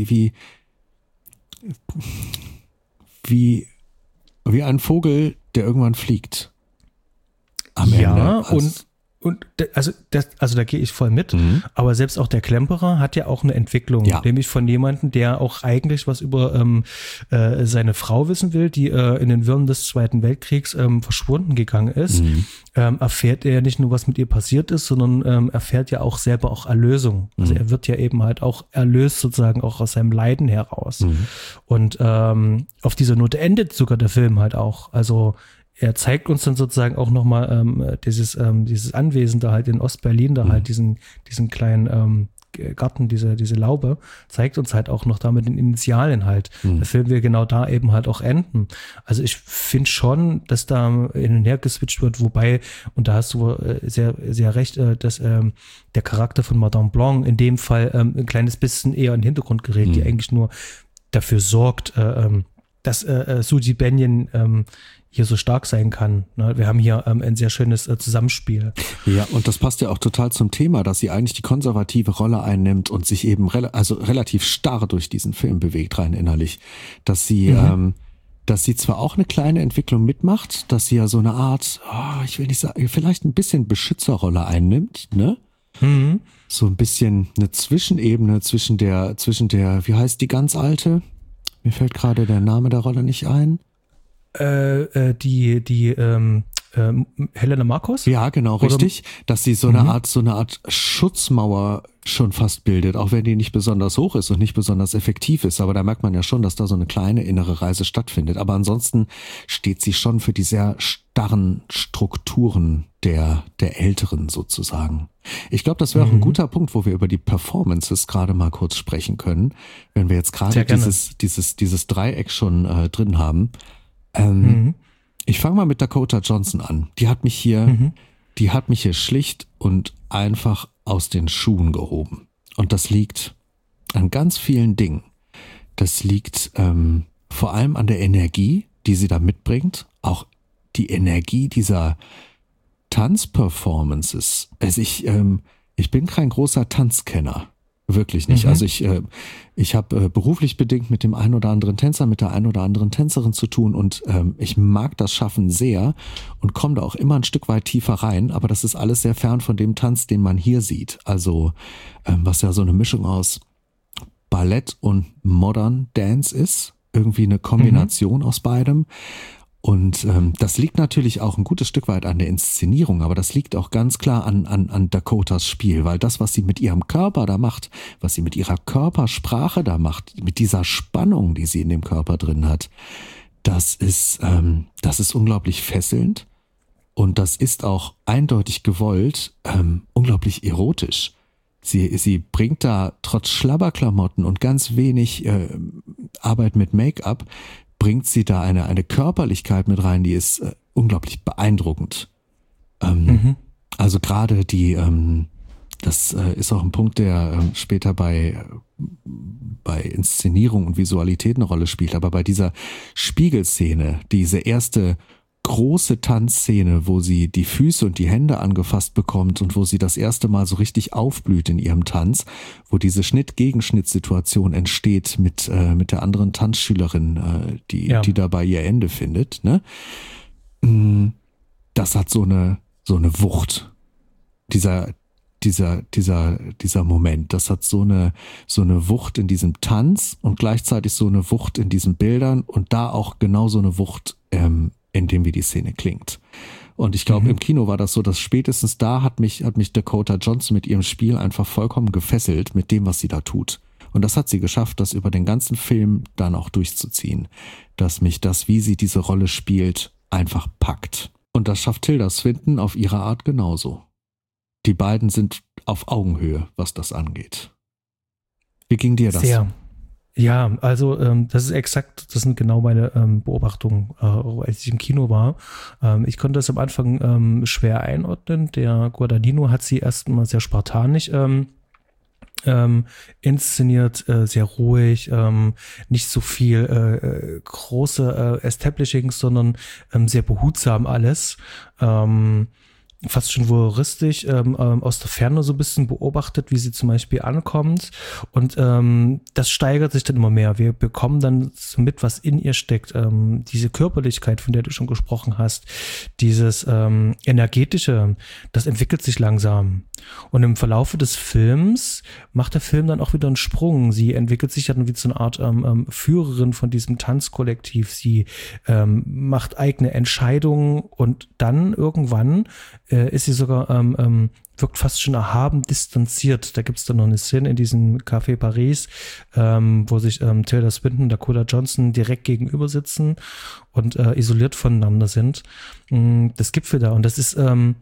Wie ein Vogel, der irgendwann fliegt. Am Ende. Ja, Also da gehe ich voll mit, aber selbst auch der Klemperer hat ja auch eine Entwicklung, nämlich von jemandem, der auch eigentlich was über seine Frau wissen will, die in den Wirren des Zweiten Weltkriegs verschwunden gegangen ist, erfährt er ja nicht nur, was mit ihr passiert ist, sondern erfährt ja auch selber auch Erlösung. Also er wird ja eben halt auch erlöst sozusagen auch aus seinem Leiden heraus. Und auf dieser Note endet sogar der Film halt auch. Also er zeigt uns dann sozusagen auch nochmal dieses Anwesen da halt in Ostberlin, da halt diesen kleinen Garten, diese Laube, zeigt uns halt auch noch da mit den Initialien halt. Der Film will genau da eben halt auch enden. Also ich finde schon, dass da hin und her geswitcht wird, wobei, und da hast du sehr, sehr recht, dass der Charakter von Madame Blanc in dem Fall ein kleines bisschen eher in den Hintergrund gerät, die eigentlich nur dafür sorgt, dass Suji Benjen hier so stark sein kann. Ne? Wir haben hier ein sehr schönes Zusammenspiel. Ja, und das passt ja auch total zum Thema, dass sie eigentlich die konservative Rolle einnimmt und sich eben relativ starr durch diesen Film bewegt, rein innerlich. Dass sie zwar auch eine kleine Entwicklung mitmacht, dass sie ja so eine Art, ich will nicht sagen, vielleicht ein bisschen Beschützerrolle einnimmt, ne? So ein bisschen eine Zwischenebene zwischen der, wie heißt die ganz alte? Mir fällt gerade der Name der Rolle nicht ein. Helena Marcos? Ja, genau, richtig. Dass sie so eine Art Schutzmauer schon fast bildet, auch wenn die nicht besonders hoch ist und nicht besonders effektiv ist. Aber da merkt man ja schon, dass da so eine kleine innere Reise stattfindet. Aber ansonsten steht sie schon für die sehr starren Strukturen der Älteren sozusagen. Ich glaube, das wäre auch ein guter Punkt, wo wir über die Performances gerade mal kurz sprechen können, wenn wir jetzt gerade dieses Dreieck schon drin haben. Ich fange mal mit Dakota Johnson an. Die hat mich hier schlicht und einfach aus den Schuhen gehoben. Und das liegt an ganz vielen Dingen. Das liegt vor allem an der Energie, die sie da mitbringt. Auch die Energie dieser Tanzperformances. Also ich bin kein großer Tanzkenner. Wirklich nicht. Also ich habe beruflich bedingt mit dem einen oder anderen Tänzer, mit der einen oder anderen Tänzerin zu tun und ich mag das Schaffen sehr und komme da auch immer ein Stück weit tiefer rein, aber das ist alles sehr fern von dem Tanz, den man hier sieht. Also was ja so eine Mischung aus Ballett und Modern Dance ist, irgendwie eine Kombination aus beidem. Und das liegt natürlich auch ein gutes Stück weit an der Inszenierung, aber das liegt auch ganz klar an Dakotas Spiel, weil das, was sie mit ihrem Körper da macht, was sie mit ihrer Körpersprache da macht, mit dieser Spannung, die sie in dem Körper drin hat, das ist unglaublich fesselnd und das ist auch eindeutig gewollt, unglaublich erotisch. Sie bringt da trotz Schlabberklamotten und ganz wenig Arbeit mit Make-up, bringt sie da eine Körperlichkeit mit rein, die ist unglaublich beeindruckend. Also gerade das ist auch ein Punkt, der später bei Inszenierung und Visualität eine Rolle spielt, aber bei dieser Spiegelszene, diese erste große Tanzszene, wo sie die Füße und die Hände angefasst bekommt und wo sie das erste Mal so richtig aufblüht in ihrem Tanz, wo diese Schnitt-Gegenschnitt-Situation entsteht mit der anderen Tanzschülerin, die dabei ihr Ende findet, ne? Das hat so eine Wucht. Dieser Moment, das hat so eine Wucht in diesem Tanz und gleichzeitig so eine Wucht in diesen Bildern und da auch genau so eine Wucht in dem, wie die Szene klingt. Und ich glaube, im Kino war das so, dass spätestens da hat mich Dakota Johnson mit ihrem Spiel einfach vollkommen gefesselt mit dem, was sie da tut. Und das hat sie geschafft, das über den ganzen Film dann auch durchzuziehen. Dass mich das, wie sie diese Rolle spielt, einfach packt. Und das schafft Tilda Swinton auf ihre Art genauso. Die beiden sind auf Augenhöhe, was das angeht. Wie ging dir das? Sehr. Ja, also das sind genau meine Beobachtungen, als ich im Kino war. Ich konnte das am Anfang schwer einordnen. Der Guadagnino hat sie erstmal sehr spartanisch inszeniert, sehr ruhig, nicht so viel große Establishings, sondern sehr behutsam alles. fast schon voyeuristisch aus der Ferne so ein bisschen beobachtet, wie sie zum Beispiel ankommt. Und das steigert sich dann immer mehr. Wir bekommen dann so mit, was in ihr steckt. Diese Körperlichkeit, von der du schon gesprochen hast, dieses Energetische, das entwickelt sich langsam. Und im Verlaufe des Films macht der Film dann auch wieder einen Sprung. Sie entwickelt sich dann wie so eine Art Führerin von diesem Tanzkollektiv. Sie macht eigene Entscheidungen und dann irgendwann ist sie sogar, wirkt fast schon erhaben distanziert. Da gibt es dann noch eine Szene in diesem Café Paris, wo sich Tilda Swinton und Dakota Johnson direkt gegenüber sitzen und isoliert voneinander sind. Das Gipfel da. Und das ist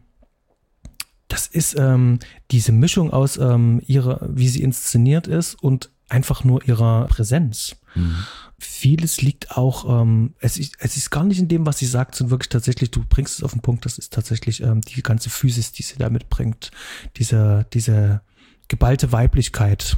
diese Mischung aus wie sie inszeniert ist und einfach nur ihrer Präsenz. Mhm. Vieles liegt auch, es ist gar nicht in dem, was sie sagt, sondern wirklich tatsächlich, du bringst es auf den Punkt, das ist tatsächlich die ganze Physis, die sie da mitbringt. Diese geballte Weiblichkeit.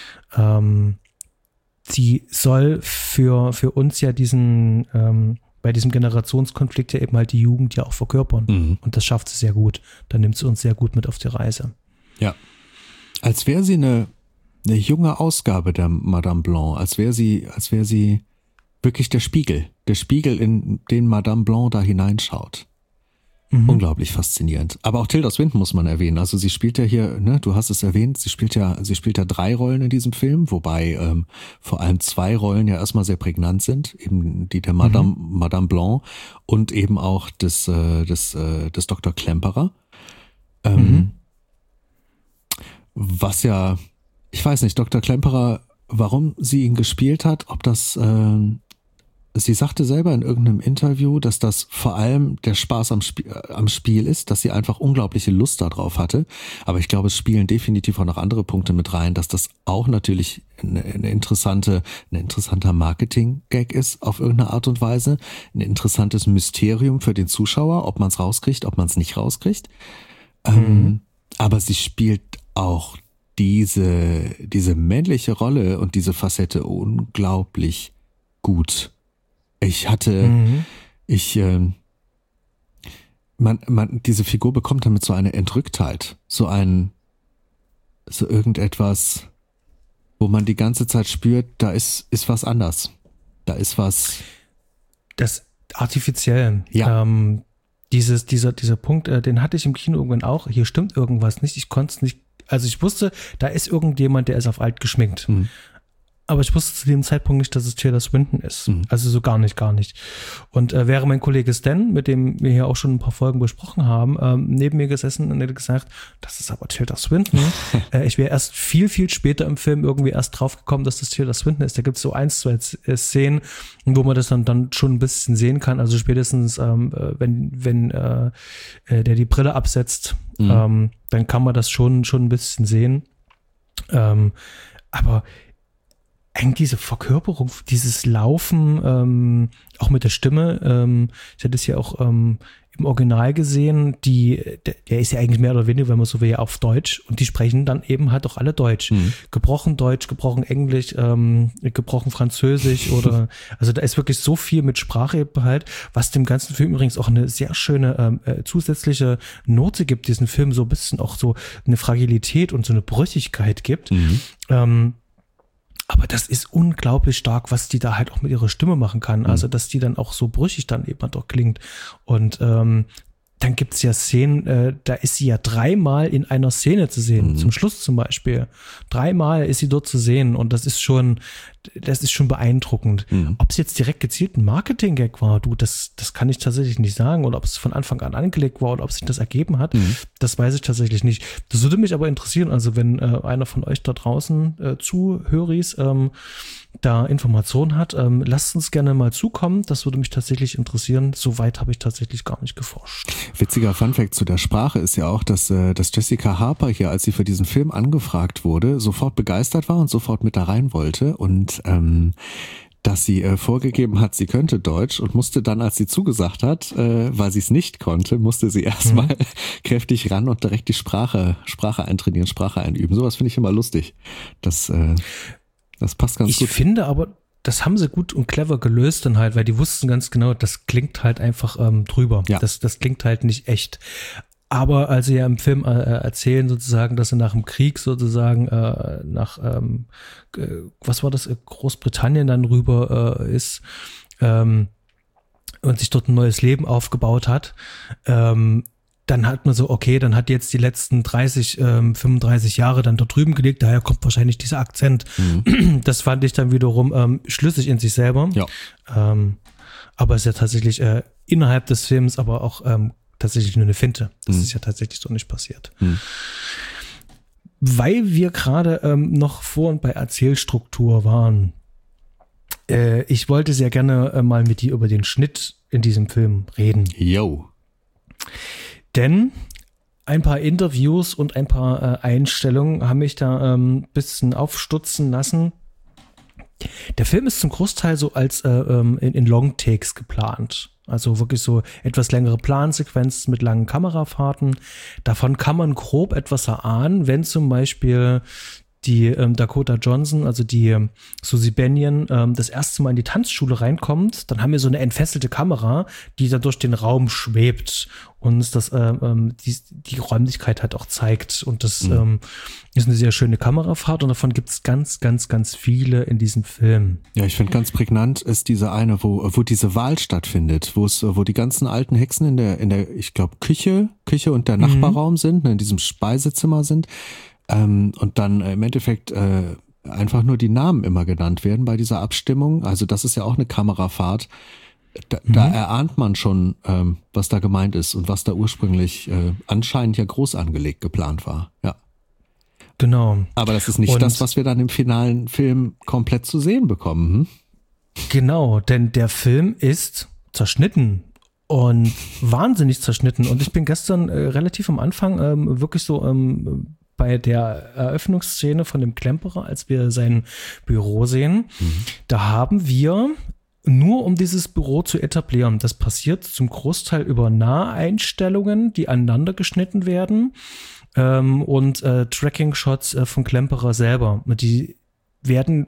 Sie soll für uns ja bei diesem Generationskonflikt ja eben halt die Jugend ja auch verkörpern. Mhm. Und das schafft sie sehr gut. Da nimmt sie uns sehr gut mit auf die Reise. Ja. Als wäre sie eine junge Ausgabe der Madame Blanc, als wäre sie wirklich der Spiegel, in den Madame Blanc da hineinschaut. Mhm. Unglaublich faszinierend. Aber auch Tilda Swinton muss man erwähnen. Also sie spielt ja hier, ne, du hast es erwähnt, sie spielt ja 3 Rollen in diesem Film, wobei vor allem 2 Rollen ja erstmal sehr prägnant sind, eben die der Madame Blanc und eben auch des Dr. Klemperer. Was ja, ich weiß nicht, Dr. Klemperer, warum sie ihn gespielt hat, ob das, sie sagte selber in irgendeinem Interview, dass das vor allem der Spaß am Spiel ist, dass sie einfach unglaubliche Lust darauf hatte. Aber ich glaube, es spielen definitiv auch noch andere Punkte mit rein, dass das auch natürlich ein interessanter Marketing-Gag ist auf irgendeine Art und Weise. Ein interessantes Mysterium für den Zuschauer, ob man es rauskriegt, ob man es nicht rauskriegt. Aber sie spielt auch diese männliche Rolle und diese Facette unglaublich gut. Diese Figur bekommt damit so eine Entrücktheit, so irgendetwas, wo man die ganze Zeit spürt, da ist was anders. Da ist was. Das artifiziell. Ja. Dieser Punkt, den hatte ich im Kino irgendwann auch. Hier stimmt irgendwas nicht. Ich konnte es nicht. Also ich wusste, da ist irgendjemand, der ist auf alt geschminkt. Mhm. Aber ich wusste zu dem Zeitpunkt nicht, dass es Tilda Swinton ist. Mhm. Also so gar nicht. Und wäre mein Kollege Stan, mit dem wir hier auch schon ein paar Folgen besprochen haben, neben mir gesessen und hätte gesagt, das ist aber Tilda Swinton. Ich wäre erst viel, viel später im Film irgendwie erst drauf gekommen, dass das Tilda Swinton ist. Da gibt es so 1, 2 Szenen, wo man das dann schon ein bisschen sehen kann. Also spätestens, wenn der die Brille absetzt, dann kann man das schon ein bisschen sehen. Aber eigentlich diese Verkörperung, dieses Laufen, auch mit der Stimme, ich hatte es ja auch im Original gesehen, der ist ja eigentlich mehr oder weniger, wenn man so will, ja auf Deutsch und die sprechen dann eben halt auch alle Deutsch. Mhm. Gebrochen Deutsch, gebrochen Englisch, gebrochen Französisch oder, also da ist wirklich so viel mit Sprache halt, was dem ganzen Film übrigens auch eine sehr schöne zusätzliche Note gibt, diesen Film so ein bisschen auch so eine Fragilität und so eine Brüchigkeit gibt. Mhm. Aber das ist unglaublich stark, was die da halt auch mit ihrer Stimme machen kann. Also, dass die dann auch so brüchig dann eben doch klingt. Und dann gibt's ja Szenen, da ist sie ja 3-mal in einer Szene zu sehen. Zum Schluss zum Beispiel. 3-mal ist sie dort zu sehen. Und das ist schon beeindruckend. Ob es jetzt direkt gezielt ein Marketing-Gag war, das kann ich tatsächlich nicht sagen. Oder ob es von Anfang an angelegt war oder ob sich das ergeben hat, das weiß ich tatsächlich nicht. Das würde mich aber interessieren. Also wenn einer von euch da draußen Zuhöris da Informationen hat, lasst uns gerne mal zukommen. Das würde mich tatsächlich interessieren. Soweit habe ich tatsächlich gar nicht geforscht. Witziger Funfact zu der Sprache ist ja auch, dass Jessica Harper hier, als sie für diesen Film angefragt wurde, sofort begeistert war und sofort mit da rein wollte und dass sie vorgegeben hat, sie könnte Deutsch und musste dann, als sie zugesagt hat, weil sie es nicht konnte, musste sie erstmal kräftig ran und direkt die Sprache eintrainieren, Sprache einüben. Sowas finde ich immer lustig. Das passt ganz gut. Ich finde aber, das haben sie gut und clever gelöst dann halt, weil die wussten ganz genau, das klingt halt einfach drüber. Ja. Das klingt halt nicht echt. Aber als sie ja im Film erzählen sozusagen, dass sie nach dem Krieg sozusagen was war das, Großbritannien dann rüber ist und sich dort ein neues Leben aufgebaut hat, dann hat man so, okay, dann hat jetzt die letzten 30, 35 Jahre dann dort drüben gelegt, daher kommt wahrscheinlich dieser Akzent. Das fand ich dann wiederum schlüssig in sich selber. Ja. Aber es ist ja tatsächlich innerhalb des Films aber auch tatsächlich nur eine Finte. Das ist ja tatsächlich so nicht passiert. Weil wir gerade noch vor und bei Erzählstruktur waren, ich wollte sehr gerne mal mit dir über den Schnitt in diesem Film reden. Yo. Denn ein paar Interviews und ein paar Einstellungen haben mich da ein bisschen aufstutzen lassen. Der Film ist zum Großteil so als in Long-Takes geplant. Also wirklich so etwas längere Plansequenzen mit langen Kamerafahrten. Davon kann man grob etwas erahnen, wenn zum Beispiel die Dakota Johnson, also die Susie Bennion, das erste Mal in die Tanzschule reinkommt, dann haben wir so eine entfesselte Kamera, die da durch den Raum schwebt und uns das die Räumlichkeit halt auch zeigt. Und das ist eine sehr schöne Kamerafahrt und davon gibt es ganz, ganz, ganz viele in diesem Film. Ja, ich finde ganz prägnant ist diese eine, wo diese Wahl stattfindet, wo die ganzen alten Hexen in der, ich glaube, Küche und der Nachbarraum sind, in diesem Speisezimmer sind. Und dann im Endeffekt einfach nur die Namen immer genannt werden bei dieser Abstimmung. Also das ist ja auch eine Kamerafahrt. Da erahnt man schon, was da gemeint ist und was da ursprünglich anscheinend ja groß angelegt geplant war. Ja. Genau. Aber das ist nicht das, was wir dann im finalen Film komplett zu sehen bekommen. Genau, denn der Film ist zerschnitten. Und wahnsinnig zerschnitten. Und ich bin gestern relativ am Anfang wirklich so bei der Eröffnungsszene von dem Klemperer, als wir sein Büro sehen, da haben wir nur um dieses Büro zu etablieren. Das passiert zum Großteil über Naheinstellungen, die aneinander geschnitten werden und Tracking-Shots von Klemperer selber. Die werden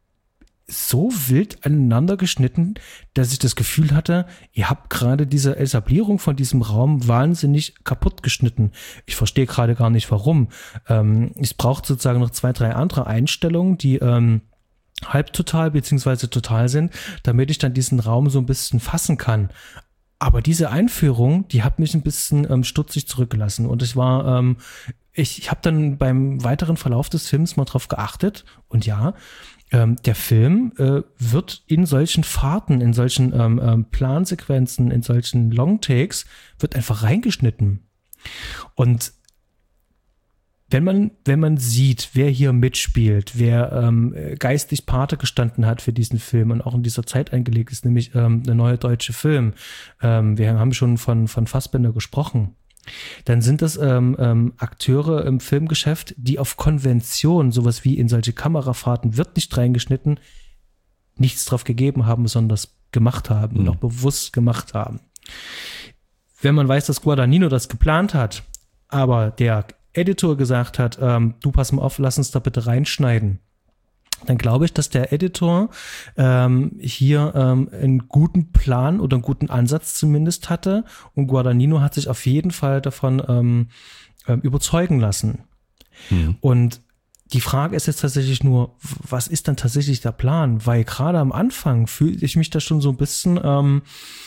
so wild aneinander geschnitten, dass ich das Gefühl hatte, ihr habt gerade diese Etablierung von diesem Raum wahnsinnig kaputt geschnitten. Ich verstehe gerade gar nicht, warum. Es braucht sozusagen noch 2, 3 andere Einstellungen, die halbtotal beziehungsweise total sind, damit ich dann diesen Raum so ein bisschen fassen kann. Aber diese Einführung, die hat mich ein bisschen stutzig zurückgelassen. Und ich war, ich habe dann beim weiteren Verlauf des Films mal drauf geachtet. Und ja, der Film wird in solchen Fahrten, in solchen Plansequenzen, in solchen Longtakes, wird einfach reingeschnitten. Und wenn man sieht, wer hier mitspielt, wer geistig Pate gestanden hat für diesen Film und auch in dieser Zeit eingelegt ist, nämlich der neue deutsche Film, wir haben schon von Fassbinder gesprochen, dann sind das Akteure im Filmgeschäft, die auf Konvention, sowas wie in solche Kamerafahrten wird nicht reingeschnitten, nichts drauf gegeben haben, sondern das gemacht haben und auch bewusst gemacht haben. Wenn man weiß, dass Guadagnino das geplant hat, aber der Editor gesagt hat, du pass mal auf, lass uns da bitte reinschneiden, dann glaube ich, dass der Editor hier einen guten Plan oder einen guten Ansatz zumindest hatte und Guadagnino hat sich auf jeden Fall davon überzeugen lassen. Und die Frage ist jetzt tatsächlich nur, was ist dann tatsächlich der Plan? Weil gerade am Anfang fühle ich mich da schon so ein bisschen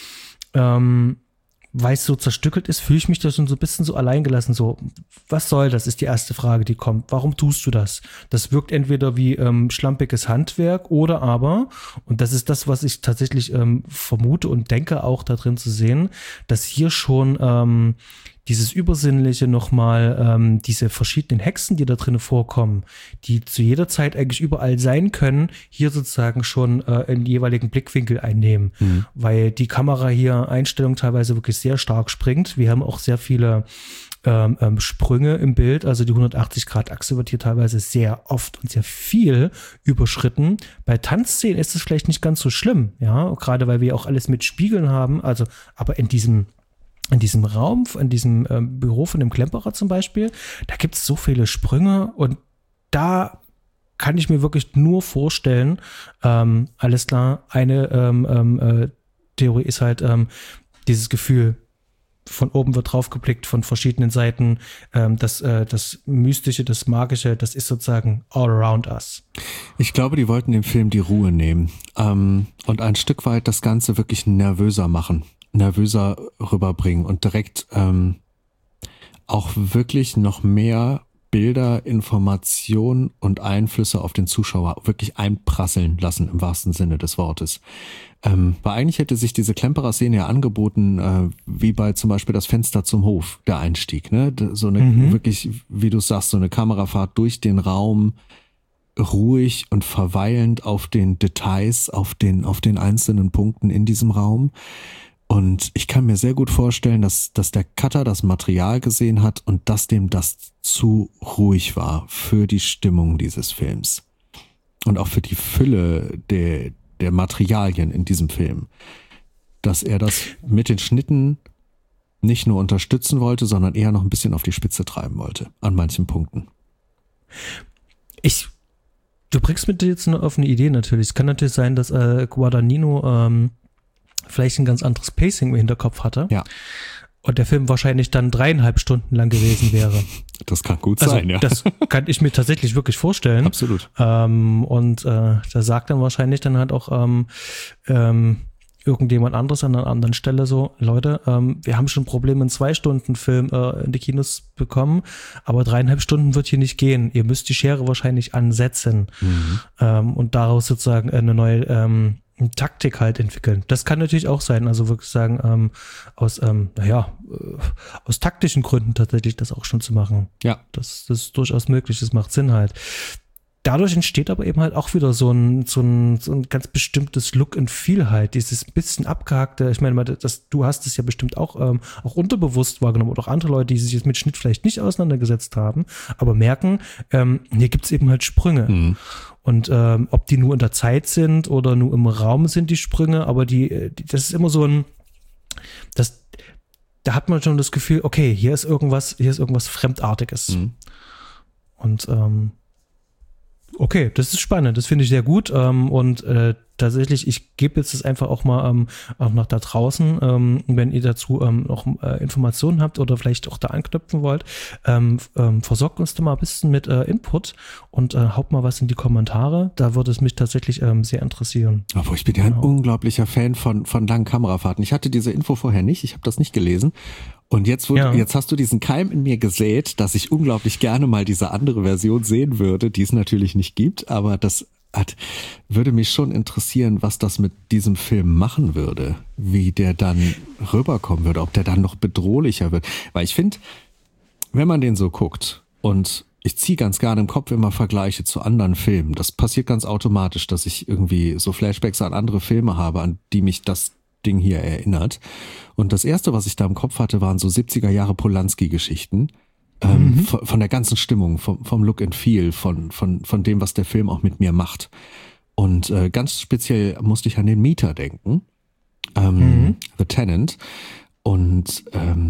weil es so zerstückelt ist, fühle ich mich da schon so ein bisschen so alleingelassen. So, was soll das, ist die erste Frage, die kommt. Warum tust du das? Das wirkt entweder wie schlampiges Handwerk oder aber, und das ist das, was ich tatsächlich vermute und denke auch da drin zu sehen, dass hier schon dieses Übersinnliche nochmal, diese verschiedenen Hexen, die da drin vorkommen, die zu jeder Zeit eigentlich überall sein können, hier sozusagen schon in jeweiligen Blickwinkel einnehmen, weil die Kamera hier Einstellung teilweise wirklich sehr stark springt. Wir haben auch sehr viele Sprünge im Bild, also die 180-Grad-Achse wird hier teilweise sehr oft und sehr viel überschritten. Bei Tanzszenen ist es vielleicht nicht ganz so schlimm, ja, gerade weil wir auch alles mit Spiegeln haben, also aber in diesem Raum, in diesem Büro von dem Klemperer zum Beispiel, da gibt es so viele Sprünge und da kann ich mir wirklich nur vorstellen, alles klar, eine Theorie ist halt dieses Gefühl von oben wird draufgeblickt von verschiedenen Seiten. Das Mystische, das Magische, das ist sozusagen all around us. Ich glaube, die wollten dem Film die Ruhe nehmen und ein Stück weit das Ganze wirklich nervöser machen, nervöser rüberbringen und direkt auch wirklich noch mehr Bilder, Informationen und Einflüsse auf den Zuschauer wirklich einprasseln lassen, im wahrsten Sinne des Wortes. Weil eigentlich hätte sich diese Klemperer-Szene ja angeboten, wie bei zum Beispiel das Fenster zum Hof, der Einstieg, ne? So eine wirklich, wie du sagst, so eine Kamerafahrt durch den Raum, ruhig und verweilend auf den Details, auf den einzelnen Punkten in diesem Raum. Und ich kann mir sehr gut vorstellen, dass der Cutter das Material gesehen hat und dass dem das zu ruhig war für die Stimmung dieses Films. Und auch für die Fülle der Materialien in diesem Film. Dass er das mit den Schnitten nicht nur unterstützen wollte, sondern eher noch ein bisschen auf die Spitze treiben wollte. An manchen Punkten. Du bringst mit dir jetzt auf eine Idee natürlich. Es kann natürlich sein, dass Guadagnino vielleicht ein ganz anderes Pacing im Hinterkopf hatte. Ja. Und der Film wahrscheinlich dann 3,5 Stunden lang gewesen wäre. Das kann gut sein, ja. Das kann ich mir tatsächlich wirklich vorstellen. Absolut. Und da sagt dann wahrscheinlich dann halt auch irgendjemand anderes an einer anderen Stelle so, Leute, wir haben schon Probleme, einen 2-Stunden-Film in die Kinos bekommen, aber 3,5 Stunden wird hier nicht gehen. Ihr müsst die Schere wahrscheinlich ansetzen und daraus sozusagen eine neue Taktik halt entwickeln. Das kann natürlich auch sein, also wirklich sagen, aus taktischen Gründen tatsächlich das auch schon zu machen. Ja. Das ist durchaus möglich, das macht Sinn halt. Dadurch entsteht aber eben halt auch wieder so ein ganz bestimmtes Look and Feel halt, dieses bisschen abgehackte, ich meine, du hast es ja bestimmt auch unterbewusst wahrgenommen oder auch andere Leute, die sich jetzt mit Schnitt vielleicht nicht auseinandergesetzt haben, aber merken, hier gibt's eben halt Sprünge. Und ob die nur in der Zeit sind oder nur im Raum sind die Sprünge, aber das ist immer so da hat man schon das Gefühl, okay, hier ist irgendwas Fremdartiges. Und okay, das ist spannend, das finde ich sehr gut und tatsächlich, ich gebe jetzt das einfach auch mal auch nach da draußen, wenn ihr dazu noch Informationen habt oder vielleicht auch da anknüpfen wollt, versorgt uns doch mal ein bisschen mit Input und haut mal was in die Kommentare, da würde es mich tatsächlich sehr interessieren. Aber ich bin ja ein unglaublicher Fan von langen Kamerafahrten. Ich hatte diese Info vorher nicht, ich habe das nicht gelesen. Und jetzt hast du diesen Keim in mir gesät, dass ich unglaublich gerne mal diese andere Version sehen würde, die es natürlich nicht gibt, aber würde mich schon interessieren, was das mit diesem Film machen würde, wie der dann rüberkommen würde, ob der dann noch bedrohlicher wird. Weil ich finde, wenn man den so guckt und ich ziehe ganz gerne im Kopf immer Vergleiche zu anderen Filmen, das passiert ganz automatisch, dass ich irgendwie so Flashbacks an andere Filme habe, an die mich das Ding hier erinnert. Und das erste, was ich da im Kopf hatte, waren so 70er Jahre Polanski-Geschichten. Von der ganzen Stimmung, vom Look and Feel, von dem, was der Film auch mit mir macht. Und ganz speziell musste ich an den Mieter denken. The Tenant. Und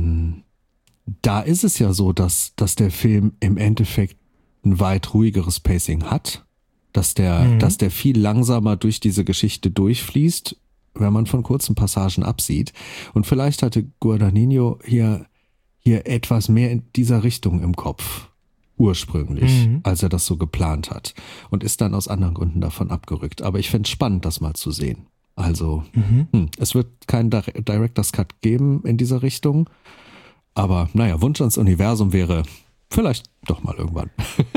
da ist es ja so, dass der Film im Endeffekt ein weit ruhigeres Pacing hat. Dass der viel langsamer durch diese Geschichte durchfließt, wenn man von kurzen Passagen absieht. Und vielleicht hatte Guadagnino hier etwas mehr in dieser Richtung im Kopf, ursprünglich, als er das so geplant hat. Und ist dann aus anderen Gründen davon abgerückt. Aber ich fände es spannend, das mal zu sehen. Also, es wird keinen Director's Cut geben in dieser Richtung. Aber naja, Wunsch ans Universum wäre vielleicht doch mal irgendwann.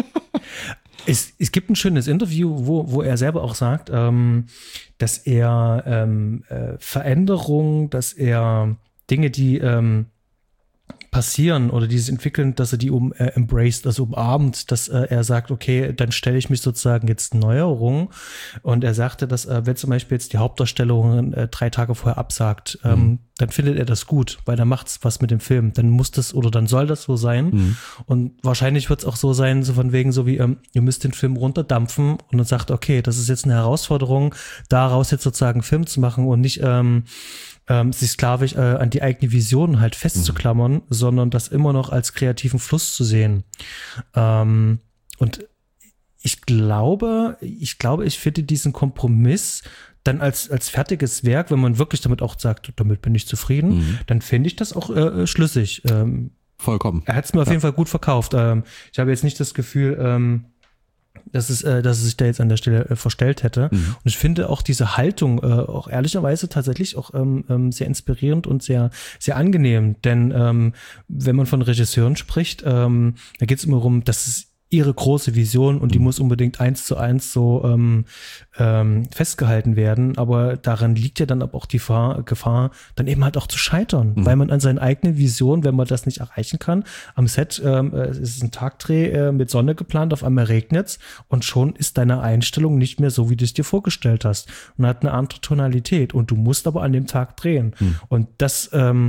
Es gibt ein schönes Interview, wo er selber auch sagt, dass er Veränderungen, dass er Dinge, die passieren oder die sich entwickeln, dass er die embraced, also umarmt, dass er sagt, okay, dann stelle ich mich sozusagen jetzt Neuerungen. Und er sagte, dass wenn zum Beispiel jetzt die Hauptdarstellerin 3 Tage vorher absagt, dann findet er das gut, weil dann macht's was mit dem Film. Dann muss das oder dann soll das so sein. Und wahrscheinlich wird es auch so sein, so von wegen so wie, ihr müsst den Film runterdampfen und dann sagt, okay, das ist jetzt eine Herausforderung, daraus jetzt sozusagen einen Film zu machen und nicht sich sklavisch an die eigene Vision halt festzuklammern, sondern das immer noch als kreativen Fluss zu sehen. Und ich glaube, ich finde diesen Kompromiss dann als fertiges Werk, wenn man wirklich damit auch sagt, damit bin ich zufrieden, dann finde ich das auch schlüssig. Vollkommen. Er hat es mir auf jeden Fall gut verkauft. Ich habe jetzt nicht das Gefühl, dass es sich da jetzt an der Stelle verstellt hätte. Und ich finde auch diese Haltung auch ehrlicherweise tatsächlich auch sehr inspirierend und sehr, sehr angenehm. Denn wenn man von Regisseuren spricht, da geht es immer darum, dass es ihre große Vision und die muss unbedingt 1:1 so festgehalten werden. Aber daran liegt ja dann aber auch die Gefahr, dann eben halt auch zu scheitern, weil man an seinen eigenen Visionen, wenn man das nicht erreichen kann, am Set es ist ein Tagdreh mit Sonne geplant, auf einmal regnet's und schon ist deine Einstellung nicht mehr so, wie du es dir vorgestellt hast und hat eine andere Tonalität und du musst aber an dem Tag drehen. Und das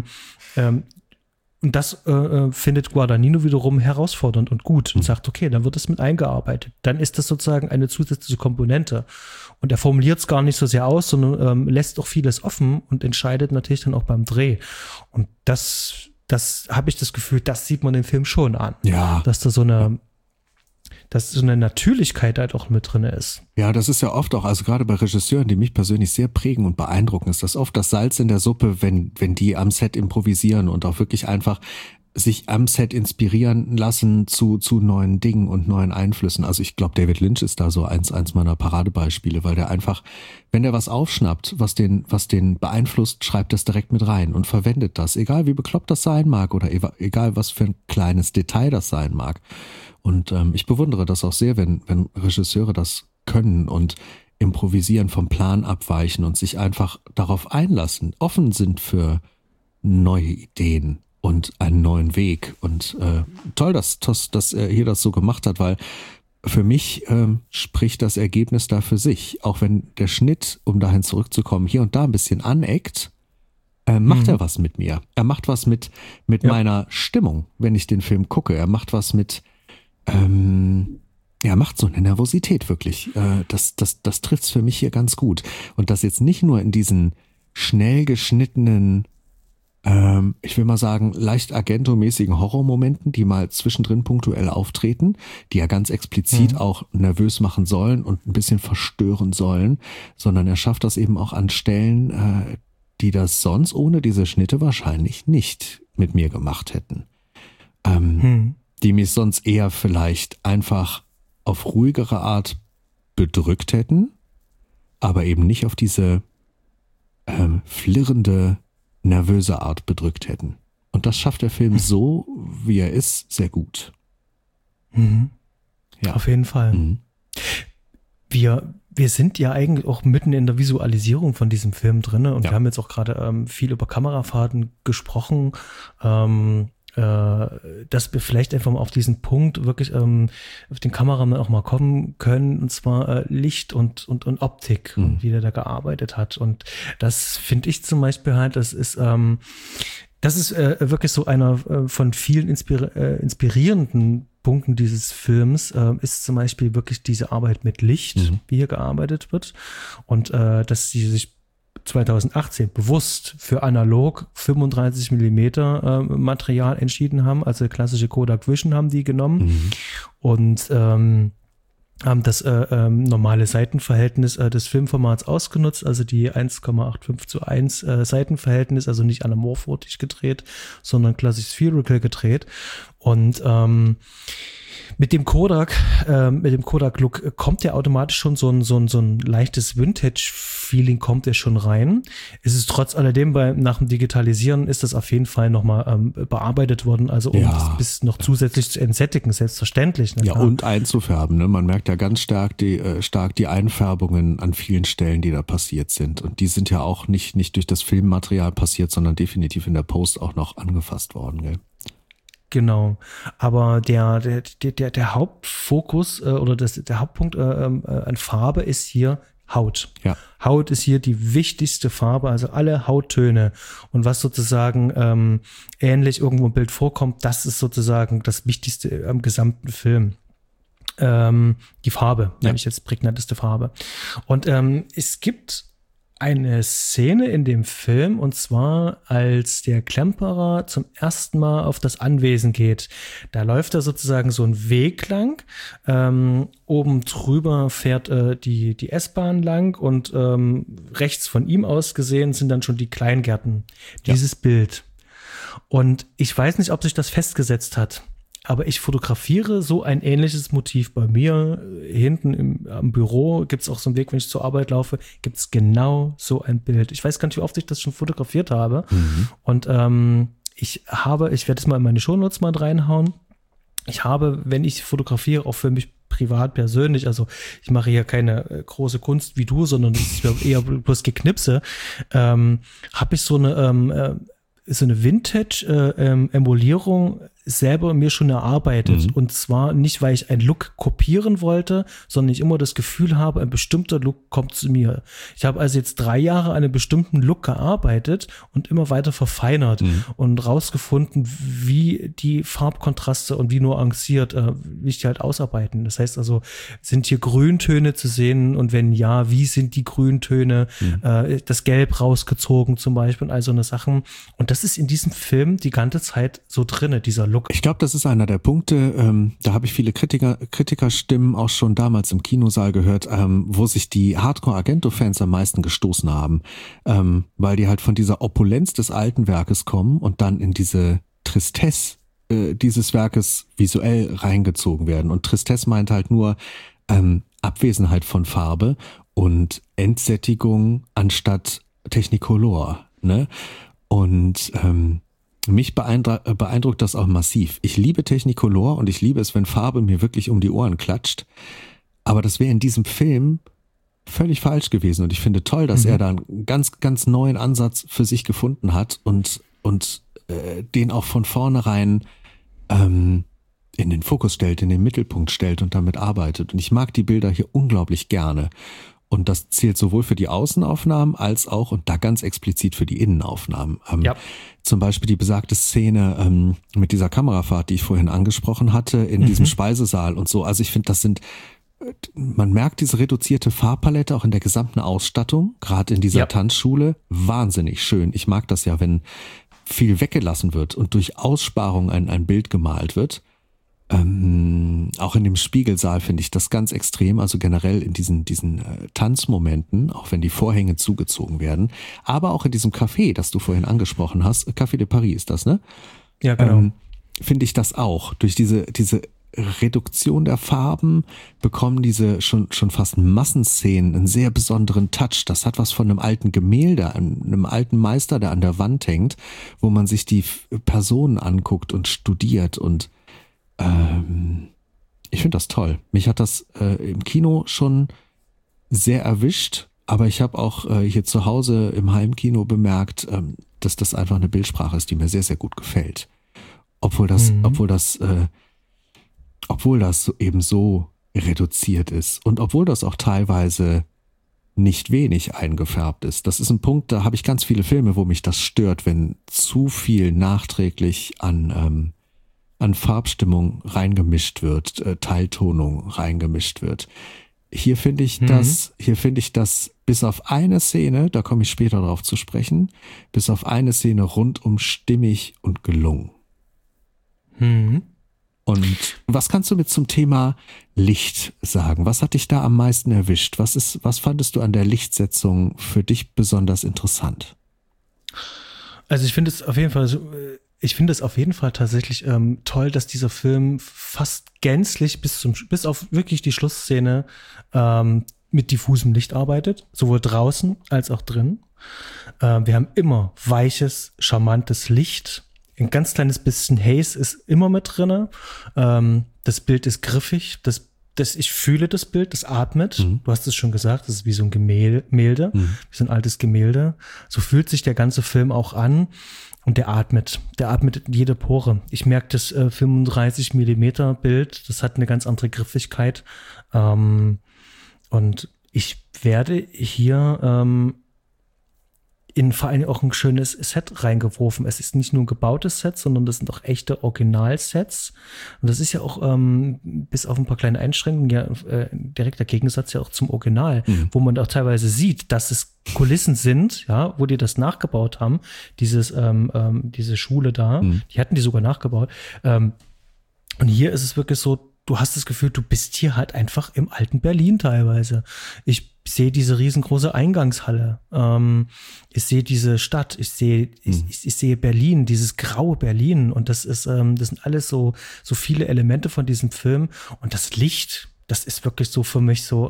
findet Guadagnino wiederum herausfordernd und gut und sagt, okay, dann wird es mit eingearbeitet. Dann ist das sozusagen eine zusätzliche Komponente. Und er formuliert es gar nicht so sehr aus, sondern lässt auch vieles offen und entscheidet natürlich dann auch beim Dreh. Und das habe ich das Gefühl, das sieht man im Film schon an. Ja. Dass da so eine Natürlichkeit halt auch mit drin ist. Ja, das ist ja oft auch, also gerade bei Regisseuren, die mich persönlich sehr prägen und beeindrucken, ist das oft das Salz in der Suppe, wenn die am Set improvisieren und auch wirklich einfach sich am Set inspirieren lassen zu neuen Dingen und neuen Einflüssen. Also ich glaube, David Lynch ist da so eins meiner Paradebeispiele, weil der einfach, wenn der was aufschnappt, was den beeinflusst, schreibt das direkt mit rein und verwendet das, egal wie bekloppt das sein mag oder egal was für ein kleines Detail das sein mag. Und ich bewundere das auch sehr, wenn Regisseure das können und improvisieren, vom Plan abweichen und sich einfach darauf einlassen, offen sind für neue Ideen und einen neuen Weg. Und toll, dass er hier das so gemacht hat, weil für mich spricht das Ergebnis da für sich. Auch wenn der Schnitt, um dahin zurückzukommen, hier und da ein bisschen aneckt, macht er was mit mir. Er macht was mit meiner Stimmung, wenn ich den Film gucke. Er macht was mit macht so eine Nervosität wirklich. Das trifft's für mich hier ganz gut. Und das jetzt nicht nur in diesen schnell geschnittenen, ich will mal sagen, leicht Argento-mäßigen Horrormomenten, die mal zwischendrin punktuell auftreten, die ja ganz explizit auch nervös machen sollen und ein bisschen verstören sollen, sondern er schafft das eben auch an Stellen, die das sonst ohne diese Schnitte wahrscheinlich nicht mit mir gemacht hätten. Die mich sonst eher vielleicht einfach auf ruhigere Art bedrückt hätten, aber eben nicht auf diese flirrende, nervöse Art bedrückt hätten. Und das schafft der Film so, wie er ist, sehr gut. Ja. Auf jeden Fall. Wir sind ja eigentlich auch mitten in der Visualisierung von diesem Film drin und wir haben jetzt auch gerade viel über Kamerafahrten gesprochen, dass wir vielleicht einfach mal auf diesen Punkt wirklich auf den Kameramann auch mal kommen können, und zwar Licht und Optik, wie der da gearbeitet hat. Und das finde ich zum Beispiel halt, das ist wirklich so einer von vielen inspirierenden Punkten dieses Films, ist zum Beispiel wirklich diese Arbeit mit Licht, wie hier gearbeitet wird. Und dass sie sich 2018 bewusst für analog 35 Millimeter Material entschieden haben, also klassische Kodak Vision haben die genommen und haben das normale Seitenverhältnis des Filmformats ausgenutzt, also die 1,85:1 Seitenverhältnis, also nicht anamorphotisch gedreht, sondern klassisch spherical gedreht. Und mit dem Kodak-Look kommt ja automatisch schon so ein leichtes Vintage-Feeling kommt ja schon rein. Es ist trotz alledem, nach dem Digitalisieren ist das auf jeden Fall nochmal bearbeitet worden, also um das bis noch zusätzlich zu entsättigen, selbstverständlich. Ne? Ja, und einzufärben. Ne? Man merkt ja ganz stark die Einfärbungen an vielen Stellen, die da passiert sind. Und die sind ja auch nicht durch das Filmmaterial passiert, sondern definitiv in der Post auch noch angefasst worden. Gell? Genau, aber der Hauptfokus oder der Hauptpunkt an Farbe ist hier Haut. Ja. Haut ist hier die wichtigste Farbe, also alle Hauttöne. Und was sozusagen ähnlich irgendwo im Bild vorkommt, das ist sozusagen das Wichtigste am gesamten Film. Die Farbe, nenne ich jetzt prägnanteste Farbe. Und es gibt eine Szene in dem Film, und zwar als der Klemperer zum ersten Mal auf das Anwesen geht. Da läuft er sozusagen so einen Weg lang. Oben drüber fährt die S-Bahn lang und rechts von ihm aus gesehen sind dann schon die Kleingärten. Dieses Bild. Und ich weiß nicht, ob sich das festgesetzt hat. Aber ich fotografiere so ein ähnliches Motiv bei mir. Hinten am Büro gibt es auch so einen Weg, wenn ich zur Arbeit laufe, gibt es genau so ein Bild. Ich weiß gar nicht, wie oft ich das schon fotografiert habe. Und ich werde es mal in meine Shownotes mal reinhauen. Ich habe, wenn ich fotografiere, auch für mich privat, persönlich, also ich mache hier keine große Kunst wie du, sondern es ist eher bloß Geknipse, habe ich so eine Vintage-Emulierung selber mir schon erarbeitet. Und zwar nicht, weil ich einen Look kopieren wollte, sondern ich immer das Gefühl habe, ein bestimmter Look kommt zu mir. Ich habe also jetzt 3 Jahre an einem bestimmten Look gearbeitet und immer weiter verfeinert und rausgefunden, wie die Farbkontraste und wie nuanciert will ich die halt ausarbeiten. Das heißt also, sind hier Grüntöne zu sehen und wenn ja, wie sind die Grüntöne, das Gelb rausgezogen zum Beispiel und all so eine Sachen. Und das ist in diesem Film die ganze Zeit so drinne, dieser Look. Ich glaube, das ist einer der Punkte, da habe ich viele Kritikerstimmen auch schon damals im Kinosaal gehört, wo sich die Hardcore-Argento-Fans am meisten gestoßen haben, weil die halt von dieser Opulenz des alten Werkes kommen und dann in diese Tristesse dieses Werkes visuell reingezogen werden. Und Tristesse meint halt nur Abwesenheit von Farbe und Entsättigung anstatt Technicolor, ne? Und mich beeindruckt das auch massiv. Ich liebe Technicolor und ich liebe es, wenn Farbe mir wirklich um die Ohren klatscht. Aber das wäre in diesem Film völlig falsch gewesen. Und ich finde toll, dass er da einen ganz, ganz neuen Ansatz für sich gefunden hat und den auch von vornherein in den Fokus stellt, in den Mittelpunkt stellt und damit arbeitet. Und ich mag die Bilder hier unglaublich gerne. Und das zählt sowohl für die Außenaufnahmen als auch, und da ganz explizit für die Innenaufnahmen. Zum Beispiel die besagte Szene mit dieser Kamerafahrt, die ich vorhin angesprochen hatte, in diesem Speisesaal und so. Also ich finde, man merkt diese reduzierte Farbpalette auch in der gesamten Ausstattung, gerade in dieser Tanzschule. Wahnsinnig schön. Ich mag das ja, wenn viel weggelassen wird und durch Aussparung ein Bild gemalt wird. Auch in dem Spiegelsaal finde ich das ganz extrem, also generell in diesen Tanzmomenten, auch wenn die Vorhänge zugezogen werden, aber auch in diesem Café, das du vorhin angesprochen hast, Café de Paris ist das, ne? Ja, genau. Finde ich das auch. Durch diese Reduktion der Farben bekommen diese schon fast Massenszenen einen sehr besonderen Touch. Das hat was von einem alten Gemälde, einem alten Meister, der an der Wand hängt, wo man sich die Personen anguckt und studiert und ich finde das toll. Mich hat das im Kino schon sehr erwischt, aber ich habe auch hier zu Hause im Heimkino bemerkt, dass das einfach eine Bildsprache ist, die mir sehr, sehr gut gefällt. Obwohl das eben so reduziert ist und obwohl das auch teilweise nicht wenig eingefärbt ist. Das ist ein Punkt, da habe ich ganz viele Filme, wo mich das stört, wenn zu viel nachträglich an Farbstimmung reingemischt wird, Teiltonung reingemischt wird. Hier finde ich das bis auf eine Szene, da komme ich später drauf zu sprechen, bis auf eine Szene rundum stimmig und gelungen. Und was kannst du mit zum Thema Licht sagen? Was hat dich da am meisten erwischt? Was fandest du an der Lichtsetzung für dich besonders interessant? Also ich finde es auf jeden Fall tatsächlich toll, dass dieser Film fast gänzlich bis auf wirklich die Schlussszene mit diffusem Licht arbeitet, sowohl draußen als auch drin. Wir haben immer weiches, charmantes Licht. Ein ganz kleines bisschen Haze ist immer mit drinne. Das Bild ist griffig. Ich fühle das Bild, das atmet. Du hast es schon gesagt, das ist wie so ein Gemälde, wie so ein altes Gemälde. So fühlt sich der ganze Film auch an. Und der atmet in jede Pore. Ich merke das 35 Millimeter Bild, das hat eine ganz andere Griffigkeit. Und ich werde hier in vor allem auch ein schönes Set reingeworfen. Es ist nicht nur ein gebautes Set, sondern das sind auch echte Originalsets. Und das ist ja auch bis auf ein paar kleine Einschränkungen ja direkter Gegensatz ja auch zum Original, wo man auch teilweise sieht, dass es Kulissen sind, ja, wo die das nachgebaut haben. Diese Schule da, die hatten die sogar nachgebaut. Und hier ist es wirklich so, du hast das Gefühl, du bist hier halt einfach im alten Berlin teilweise. Ich sehe diese riesengroße Eingangshalle. Ich sehe diese Stadt. Ich sehe Berlin, dieses graue Berlin. Und das sind alles so viele Elemente von diesem Film. Und das Licht, das ist wirklich so für mich so,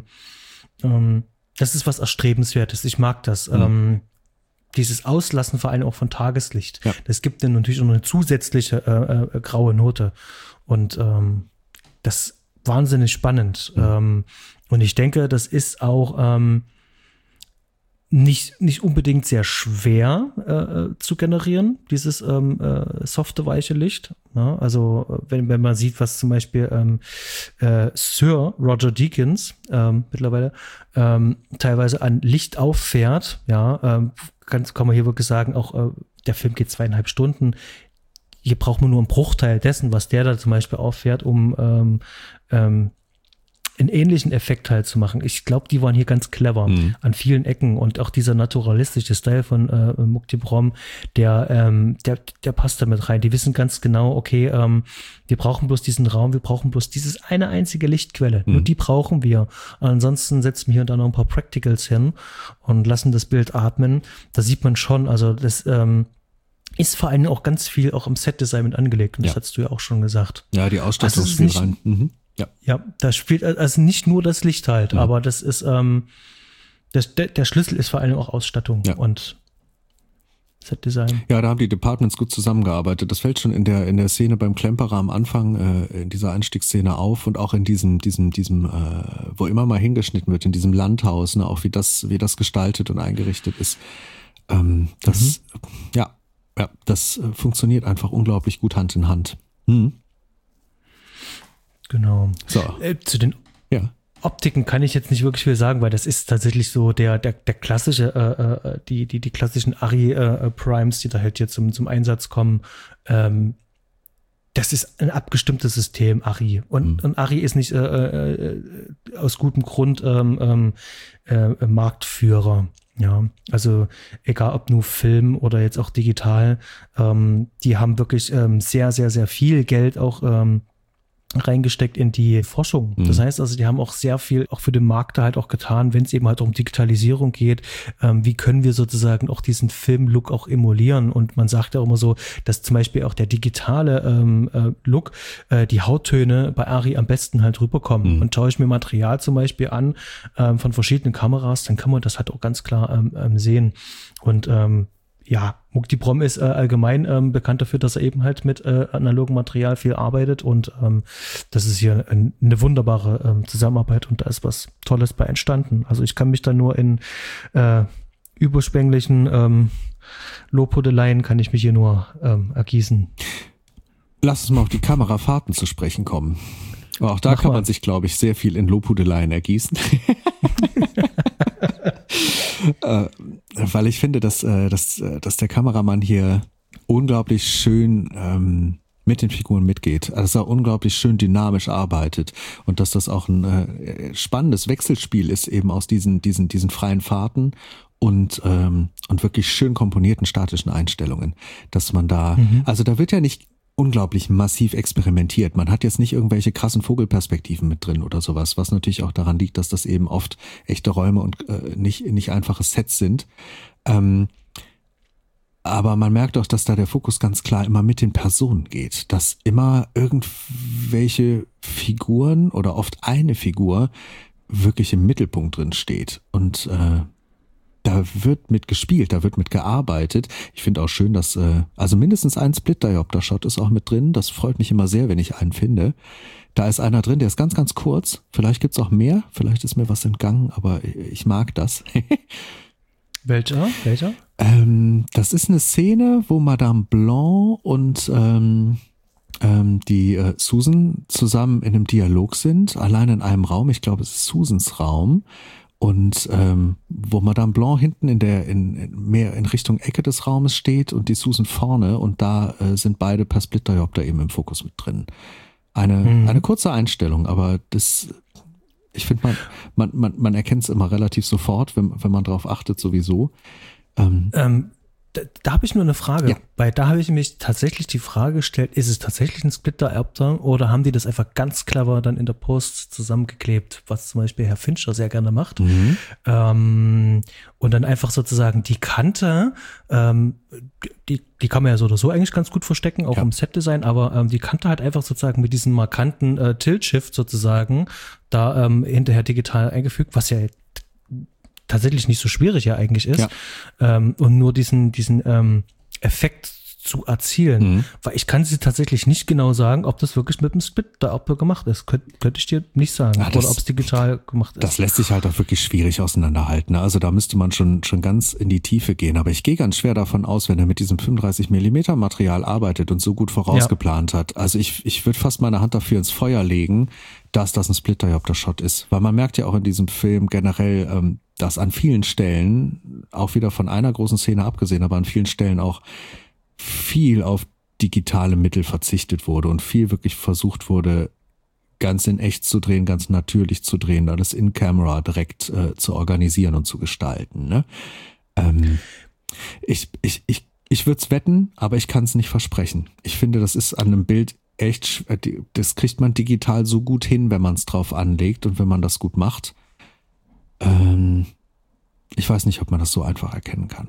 das ist was Erstrebenswertes. Ich mag das. Dieses Auslassen vor allem auch von Tageslicht. Ja. Das gibt dann natürlich noch eine zusätzliche graue Note. Und das ist wahnsinnig spannend. Und ich denke, das ist auch nicht unbedingt sehr schwer zu generieren, dieses softe, weiche Licht. Ja, also wenn man sieht, was zum Beispiel Sir Roger Deakins mittlerweile teilweise an Licht auffährt, ja, kann man hier wirklich sagen, auch der Film geht 2,5 Stunden. Hier braucht man nur einen Bruchteil dessen, was der da zum Beispiel auffährt, um einen ähnlichen Effekt halt zu machen. Ich glaube, die waren hier ganz clever an vielen Ecken und auch dieser naturalistische Style von Mukti-Brom, der passt da mit rein. Die wissen ganz genau, okay, wir brauchen bloß diesen Raum, wir brauchen bloß dieses eine einzige Lichtquelle. Nur die brauchen wir. Ansonsten setzen wir hier und da noch ein paar Practicals hin und lassen das Bild atmen. Da sieht man schon, also das ist vor allem auch ganz viel auch im Setdesign mit angelegt. Und das hast du ja auch schon gesagt. Ja, die Ausstattung spielt rein. Ja, da spielt also nicht nur das Licht halt, aber das ist der Schlüssel ist vor allem auch Ausstattung und Setdesign. Ja, da haben die Departments gut zusammengearbeitet. Das fällt schon in der Szene beim Klemperer am Anfang, in dieser Einstiegsszene auf und auch in diesem, wo immer mal hingeschnitten wird, in diesem Landhaus, ne, auch wie das gestaltet und eingerichtet ist. Das funktioniert einfach unglaublich gut Hand in Hand. Genau. So. Zu den Optiken kann ich jetzt nicht wirklich viel sagen, weil das ist tatsächlich so der klassische, die klassischen Arri-Primes, die da halt hier zum Einsatz kommen. Das ist ein abgestimmtes System, Arri. Und Arri ist nicht aus gutem Grund Marktführer. Ja, also egal ob nur Film oder jetzt auch digital, die haben wirklich sehr, sehr, sehr viel Geld auch reingesteckt in die Forschung. Das heißt also, die haben auch sehr viel auch für den Markt da halt auch getan, wenn es eben halt um Digitalisierung geht. Wie können wir sozusagen auch diesen Filmlook auch emulieren? Und man sagt ja auch immer so, dass zum Beispiel auch der digitale Look, die Hauttöne bei Arri am besten halt rüberkommen. Und schaue ich mir Material zum Beispiel an von verschiedenen Kameras, dann kann man das halt auch ganz klar sehen. Und Mukti-Brom ist allgemein bekannt dafür, dass er eben halt mit analogem Material viel arbeitet und das ist hier eine wunderbare Zusammenarbeit und da ist was Tolles bei entstanden. Also ich kann mich da nur in überschwänglichen Lobhudeleien kann ich mich hier nur ergießen. Lass uns mal auf die Kamerafahrten zu sprechen kommen. Aber auch da kann man sich, glaube ich, sehr viel in Lobhudeleien ergießen. Weil ich finde, dass der Kameramann hier unglaublich schön mit den Figuren mitgeht, dass er unglaublich schön dynamisch arbeitet und dass das auch ein spannendes Wechselspiel ist eben aus diesen freien Fahrten und wirklich schön komponierten statischen Einstellungen, dass man da, also da wird ja nicht unglaublich massiv experimentiert. Man hat jetzt nicht irgendwelche krassen Vogelperspektiven mit drin oder sowas, was natürlich auch daran liegt, dass das eben oft echte Räume und nicht einfache Sets sind. Aber man merkt auch, dass da der Fokus ganz klar immer mit den Personen geht, dass immer irgendwelche Figuren oder oft eine Figur wirklich im Mittelpunkt drin steht und da wird mit gespielt, da wird mit gearbeitet. Ich finde auch schön, dass also mindestens ein Split-Diopter-Shot ist auch mit drin. Das freut mich immer sehr, wenn ich einen finde. Da ist einer drin, der ist ganz, ganz kurz. Vielleicht gibt's auch mehr. Vielleicht ist mir was entgangen, aber ich mag das. Welcher? Das ist eine Szene, wo Madame Blanc und die Susan zusammen in einem Dialog sind, allein in einem Raum. Ich glaube, es ist Susans Raum. und wo Madame Blanc hinten mehr in Richtung Ecke des Raumes steht und die Susan vorne und da sind beide per Splitdiopter eben im Fokus mit drin. Eine kurze Einstellung, aber ich finde, man erkennt es immer relativ sofort, wenn man drauf achtet sowieso. Da habe ich nur eine Frage, Ja. weil da habe ich mich tatsächlich die Frage gestellt, ist es tatsächlich ein Splitter-Adapter oder haben die das einfach ganz clever dann in der Post zusammengeklebt, was zum Beispiel Herr Fincher sehr gerne macht. Und dann einfach sozusagen die Kante, die kann man ja so oder so eigentlich ganz gut verstecken, auch im Setdesign, aber die Kante halt einfach sozusagen mit diesem markanten Tilt-Shift sozusagen da hinterher digital eingefügt, was ja tatsächlich nicht so schwierig ja eigentlich ist, und nur diesen Effekt zu erzielen, weil ich kann sie tatsächlich nicht genau sagen, ob das wirklich mit dem Splitter-Adapter gemacht ist. Könnte ich dir nicht sagen. Oder ob es digital gemacht ist. Das lässt sich halt auch wirklich schwierig auseinanderhalten. Also da müsste man schon ganz in die Tiefe gehen. Aber ich gehe ganz schwer davon aus, wenn er mit diesem 35 mm Material arbeitet und so gut vorausgeplant hat. Also ich würde fast meine Hand dafür ins Feuer legen, dass das ein Splitter-Diopter-Shot ist. Weil man merkt ja auch in diesem Film generell, dass an vielen Stellen, auch wieder von einer großen Szene abgesehen, aber an vielen Stellen auch viel auf digitale Mittel verzichtet wurde und viel wirklich versucht wurde, ganz in echt zu drehen, ganz natürlich zu drehen, alles in Camera direkt zu organisieren und zu gestalten. Ne? Ich würde es wetten, aber ich kann es nicht versprechen. Ich finde, das ist an einem Bild echt, das kriegt man digital so gut hin, wenn man es drauf anlegt und wenn man das gut macht. Ich weiß nicht, ob man das so einfach erkennen kann.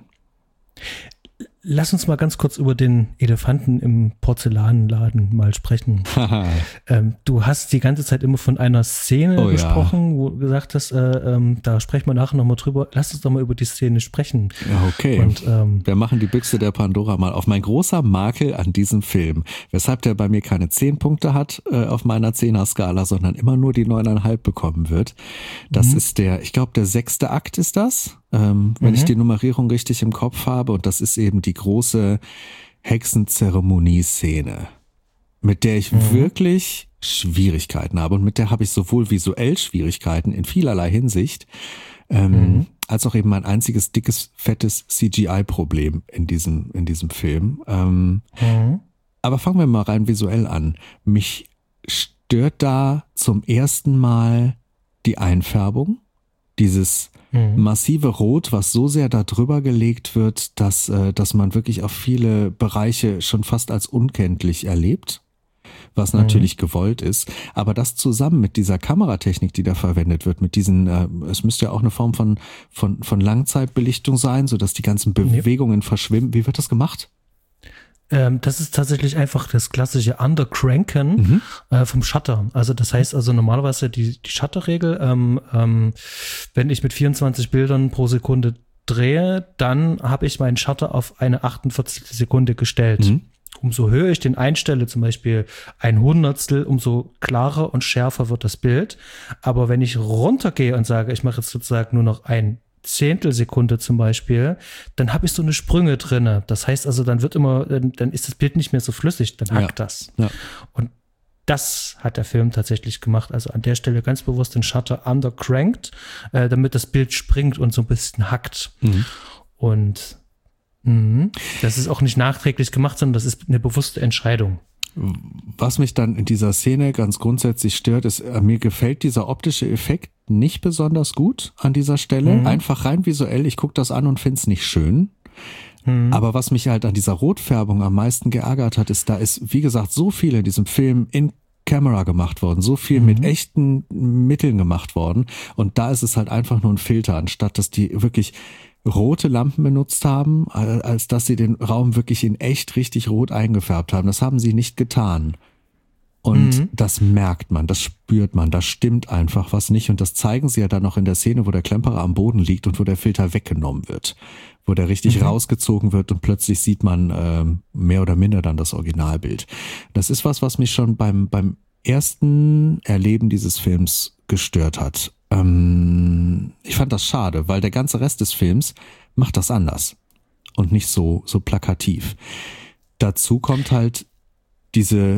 Lass uns mal ganz kurz über den Elefanten im Porzellanladen mal sprechen. Du hast die ganze Zeit immer von einer Szene gesprochen, wo du gesagt hast, da sprechen wir nachher nochmal drüber. Lass uns doch mal über die Szene sprechen. Ja, okay. Und, wir machen die Büchse der Pandora mal auf. Mein großer Makel an diesem Film, weshalb der bei mir keine 10 Punkte hat auf meiner 10er-Skala, sondern immer nur die 9,5 bekommen wird. Das ist ich glaube, der 6. Akt ist das. Wenn ich die Nummerierung richtig im Kopf habe, und das ist eben die große Hexenzeremonie-Szene, mit der ich wirklich Schwierigkeiten habe und mit der habe ich sowohl visuell Schwierigkeiten in vielerlei Hinsicht, als auch eben ein einziges dickes, fettes CGI-Problem in diesem Film. Aber fangen wir mal rein visuell an. Mich stört da zum ersten Mal die Einfärbung, dieses massive Rot, was so sehr da drüber gelegt wird, dass man wirklich auf viele Bereiche schon fast als unkenntlich erlebt, was natürlich gewollt ist. Aber das zusammen mit dieser Kameratechnik, die da verwendet wird, mit diesen, es müsste ja auch eine Form von Langzeitbelichtung sein, sodass die ganzen Bewegungen verschwimmen. Wie wird das gemacht? Das ist tatsächlich einfach das klassische Undercranken vom Shutter. Also das heißt normalerweise die Shutterregel, wenn ich mit 24 Bildern pro Sekunde drehe, dann habe ich meinen Shutter auf eine 48. Sekunde gestellt. Umso höher ich den einstelle, zum Beispiel 1/100, umso klarer und schärfer wird das Bild. Aber wenn ich runtergehe und sage, ich mache jetzt sozusagen nur noch ein Zehntelsekunde zum Beispiel, dann habe ich so eine Sprünge drinne. Das heißt also, dann ist das Bild nicht mehr so flüssig, dann hackt das. Ja. Und das hat der Film tatsächlich gemacht. Also an der Stelle ganz bewusst den Shutter undercranked, damit das Bild springt und so ein bisschen hackt. Und das ist auch nicht nachträglich gemacht, sondern das ist eine bewusste Entscheidung. Was mich dann in dieser Szene ganz grundsätzlich stört, ist, mir gefällt dieser optische Effekt nicht besonders gut an dieser Stelle. Einfach rein visuell, ich gucke das an und finde es nicht schön. Aber was mich halt an dieser Rotfärbung am meisten geärgert hat, ist, da ist, wie gesagt, so viel in diesem Film in Camera gemacht worden, so viel mit echten Mitteln gemacht worden. Und da ist es halt einfach nur ein Filter, anstatt dass die wirklich rote Lampen benutzt haben, als dass sie den Raum wirklich in echt richtig rot eingefärbt haben. Das haben sie nicht getan. Und das merkt man, das spürt man, da stimmt einfach was nicht. Und das zeigen sie ja dann noch in der Szene, wo der Klemperer am Boden liegt und wo der Filter weggenommen wird. Wo der richtig rausgezogen wird und plötzlich sieht man mehr oder minder dann das Originalbild. Das ist was mich schon beim ersten Erleben dieses Films gestört hat. Ich fand das schade, weil der ganze Rest des Films macht das anders und nicht so plakativ. Dazu kommt halt diese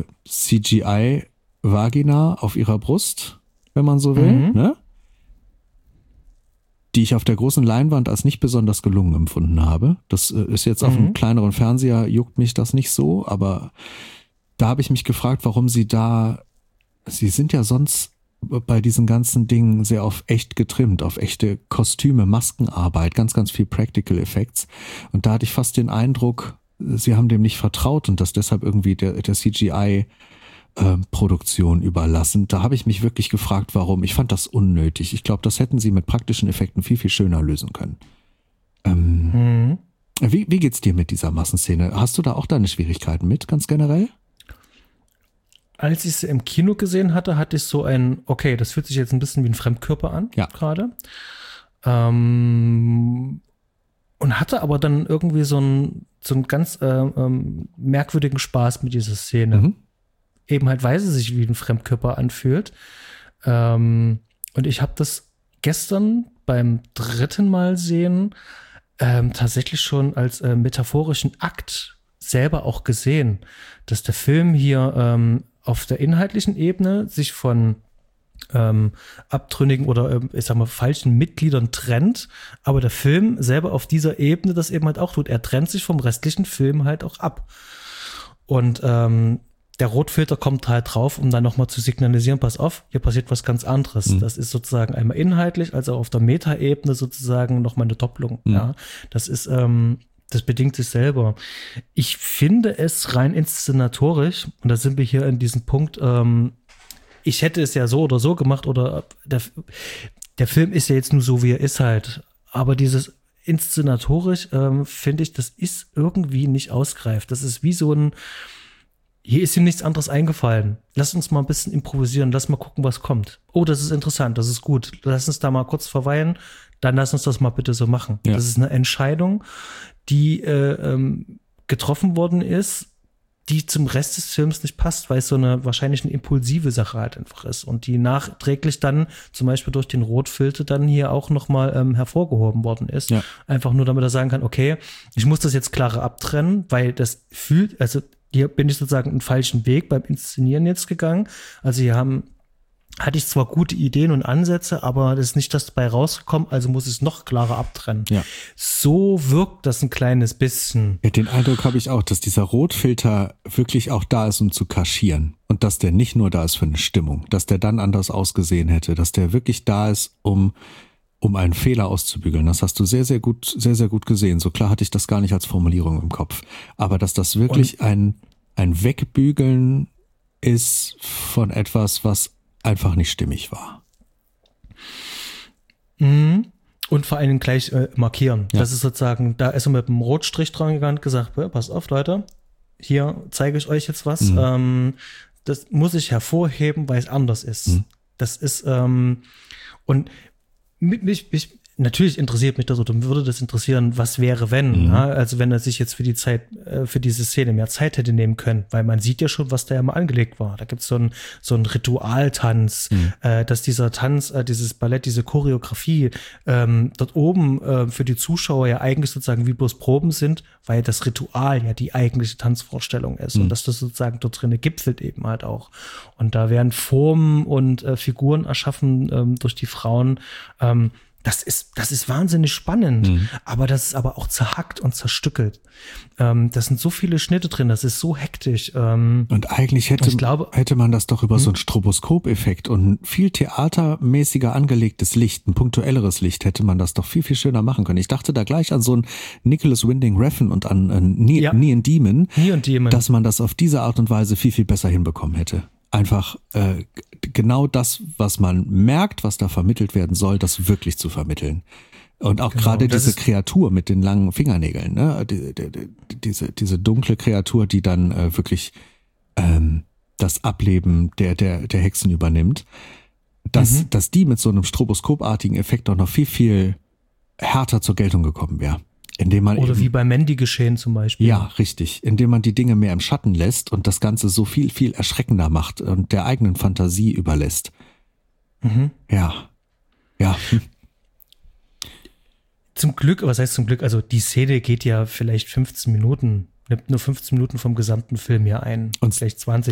CGI-Vagina auf ihrer Brust, wenn man so will, ne? die ich auf der großen Leinwand als nicht besonders gelungen empfunden habe. Das ist jetzt auf einem kleineren Fernseher, juckt mich das nicht so, aber da habe ich mich gefragt, warum sie sind ja sonst bei diesen ganzen Dingen sehr auf echt getrimmt, auf echte Kostüme, Maskenarbeit, ganz, ganz viel Practical Effects. Und da hatte ich fast den Eindruck, sie haben dem nicht vertraut und das deshalb irgendwie der CGI Produktion überlassen. Da habe ich mich wirklich gefragt, warum. Ich fand das unnötig. Ich glaube, das hätten sie mit praktischen Effekten viel, viel schöner lösen können. Wie geht's dir mit dieser Massenszene? Hast du da auch deine Schwierigkeiten mit, ganz generell? Als ich sie im Kino gesehen hatte, hatte ich so okay, das fühlt sich jetzt ein bisschen wie ein Fremdkörper an, gerade. Und hatte aber dann irgendwie so einen ganz merkwürdigen Spaß mit dieser Szene. Eben halt, weil sie sich wie ein Fremdkörper anfühlt. Und ich habe das gestern beim 3. Mal sehen tatsächlich schon als metaphorischen Akt selber auch gesehen, dass der Film hier auf der inhaltlichen Ebene sich von abtrünnigen oder ich sag mal falschen Mitgliedern trennt, aber der Film selber auf dieser Ebene das eben halt auch tut. Er trennt sich vom restlichen Film halt auch ab. Und der Rotfilter kommt halt drauf, um dann nochmal zu signalisieren, pass auf, hier passiert was ganz anderes. Das ist sozusagen einmal inhaltlich, also auf der Metaebene sozusagen nochmal eine Doppelung. Ja, das ist, das bedingt sich selber. Ich finde es rein inszenatorisch, und da sind wir hier in diesem Punkt, ich hätte es ja so oder so gemacht, oder der Film ist ja jetzt nur so, wie er ist halt. Aber dieses inszenatorisch, finde ich, das ist irgendwie nicht ausgereift. Das ist wie so hier ist ihm nichts anderes eingefallen. Lass uns mal ein bisschen improvisieren, lass mal gucken, was kommt. Oh, das ist interessant, das ist gut. Lass uns da mal kurz verweilen, dann lass uns das mal bitte so machen. Ja. Das ist eine Entscheidung, die getroffen worden ist, die zum Rest des Films nicht passt, weil es so wahrscheinlich eine impulsive Sache halt einfach ist und die nachträglich dann zum Beispiel durch den Rotfilter dann hier auch nochmal hervorgehoben worden ist. Ja. Einfach nur, damit er sagen kann, okay, ich muss das jetzt klarer abtrennen, weil das hier bin ich sozusagen einen falschen Weg beim Inszenieren jetzt gegangen. Also hatte ich zwar gute Ideen und Ansätze, aber das ist nicht das dabei rausgekommen, also muss ich es noch klarer abtrennen. Ja. So wirkt das ein kleines bisschen. Ja, den Eindruck habe ich auch, dass dieser Rotfilter wirklich auch da ist, um zu kaschieren. Und dass der nicht nur da ist für eine Stimmung, dass der dann anders ausgesehen hätte, dass der wirklich da ist, um einen Fehler auszubügeln. Das hast du sehr, sehr gut gesehen. So klar hatte ich das gar nicht als Formulierung im Kopf. Aber dass das wirklich ein Wegbügeln ist von etwas, was einfach nicht stimmig war. Und vor allem gleich markieren. Ja. Das ist sozusagen, da ist er mit einem Rotstrich dran gegangen und gesagt, passt auf, Leute, hier zeige ich euch jetzt was. Das muss ich hervorheben, weil es anders ist. Das ist, und natürlich interessiert mich das oder würde das interessieren, was wäre, wenn. Ja? Also wenn er sich jetzt für diese Szene mehr Zeit hätte nehmen können, weil man sieht ja schon, was da ja mal angelegt war. Da gibt es so einen Ritualtanz, dass dieser Tanz, dieses Ballett, diese Choreografie dort oben für die Zuschauer ja eigentlich sozusagen wie bloß Proben sind, weil das Ritual ja die eigentliche Tanzvorstellung ist und dass das sozusagen dort drin gipfelt eben halt auch. Und da werden Formen und Figuren erschaffen durch die Frauen, das ist wahnsinnig spannend, aber das ist aber auch zerhackt und zerstückelt. Das sind so viele Schnitte drin, das ist so hektisch. Und eigentlich hätte man das doch über so einen Stroboskopeffekt und viel theatermäßiger angelegtes Licht, ein punktuelleres Licht, hätte man das doch viel, viel schöner machen können. Ich dachte da gleich an so einen Nicholas Winding Refn und an Neon Demon, dass man das auf diese Art und Weise viel, viel besser hinbekommen hätte. Einfach genau das, was man merkt, was da vermittelt werden soll, das wirklich zu vermitteln. Und auch gerade diese Kreatur mit den langen Fingernägeln, ne? Diese dunkle Kreatur, die dann wirklich das Ableben der Hexen übernimmt, dass die mit so einem stroboskopartigen Effekt auch noch viel, viel härter zur Geltung gekommen wäre. Oder wie bei Mandy geschehen zum Beispiel. Ja, richtig. Indem man die Dinge mehr im Schatten lässt und das Ganze so viel, viel erschreckender macht und der eigenen Fantasie überlässt. Ja. Zum Glück, was heißt zum Glück? Also die Szene geht ja vielleicht 15 Minuten, nimmt nur 15 Minuten vom gesamten Film hier ein. Und vielleicht 20,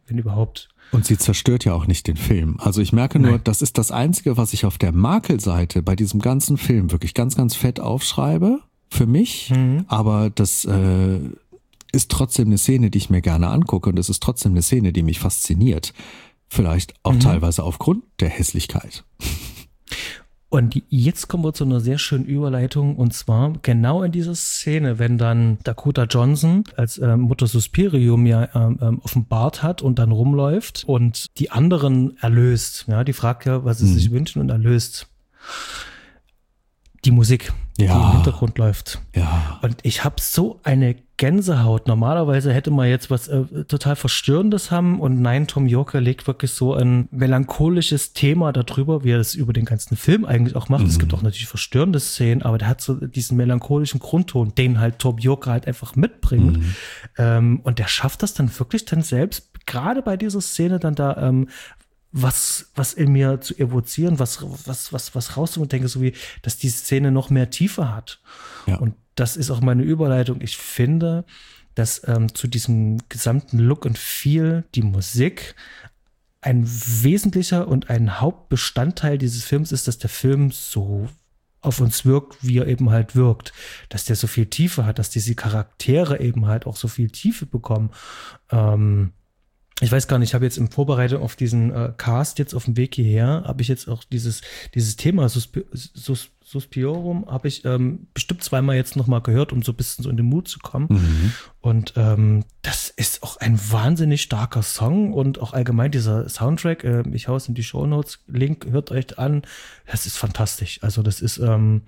wenn überhaupt. Und sie zerstört ja auch nicht den Film. Also ich merke nur, das ist das Einzige, was ich auf der Makelseite bei diesem ganzen Film wirklich ganz, ganz fett aufschreibe für mich. Aber das ist trotzdem eine Szene, die ich mir gerne angucke, und es ist trotzdem eine Szene, die mich fasziniert. Vielleicht auch teilweise aufgrund der Hässlichkeit. Und jetzt kommen wir zu einer sehr schönen Überleitung, und zwar genau in dieser Szene, wenn dann Dakota Johnson als Mutter Suspirium ja offenbart hat und dann rumläuft und die anderen erlöst. Ja, die fragt ja, was sie sich wünschen, und erlöst. Die Musik, die im Hintergrund läuft. Ja. Und ich habe so eine Gänsehaut. Normalerweise hätte man jetzt was total Verstörendes haben, und nein, Tom Yorke legt wirklich so ein melancholisches Thema darüber, wie er das über den ganzen Film eigentlich auch macht. Es gibt auch natürlich verstörende Szenen, aber der hat so diesen melancholischen Grundton, den halt Tom Yorke halt einfach mitbringt. Und der schafft das dann wirklich dann selbst, gerade bei dieser Szene dann da was in mir zu evozieren, was rauszuholen, und denke so wie, dass die Szene noch mehr Tiefe hat. Ja. Und das ist auch meine Überleitung. Ich finde, dass zu diesem gesamten Look und Feel die Musik ein wesentlicher und ein Hauptbestandteil dieses Films ist, dass der Film so auf uns wirkt, wie er eben halt wirkt. Dass der so viel Tiefe hat, dass diese Charaktere eben halt auch so viel Tiefe bekommen. Ich weiß gar nicht, ich habe jetzt in Vorbereitung auf diesen Cast jetzt auf dem Weg hierher, habe ich jetzt auch dieses Thema Suspiorum habe ich bestimmt zweimal jetzt nochmal gehört, um so ein bisschen so in den Mut zu kommen. Und das ist auch ein wahnsinnig starker Song, und auch allgemein dieser Soundtrack, ich hau es in die Shownotes, Link, hört euch an, das ist fantastisch. Also das ist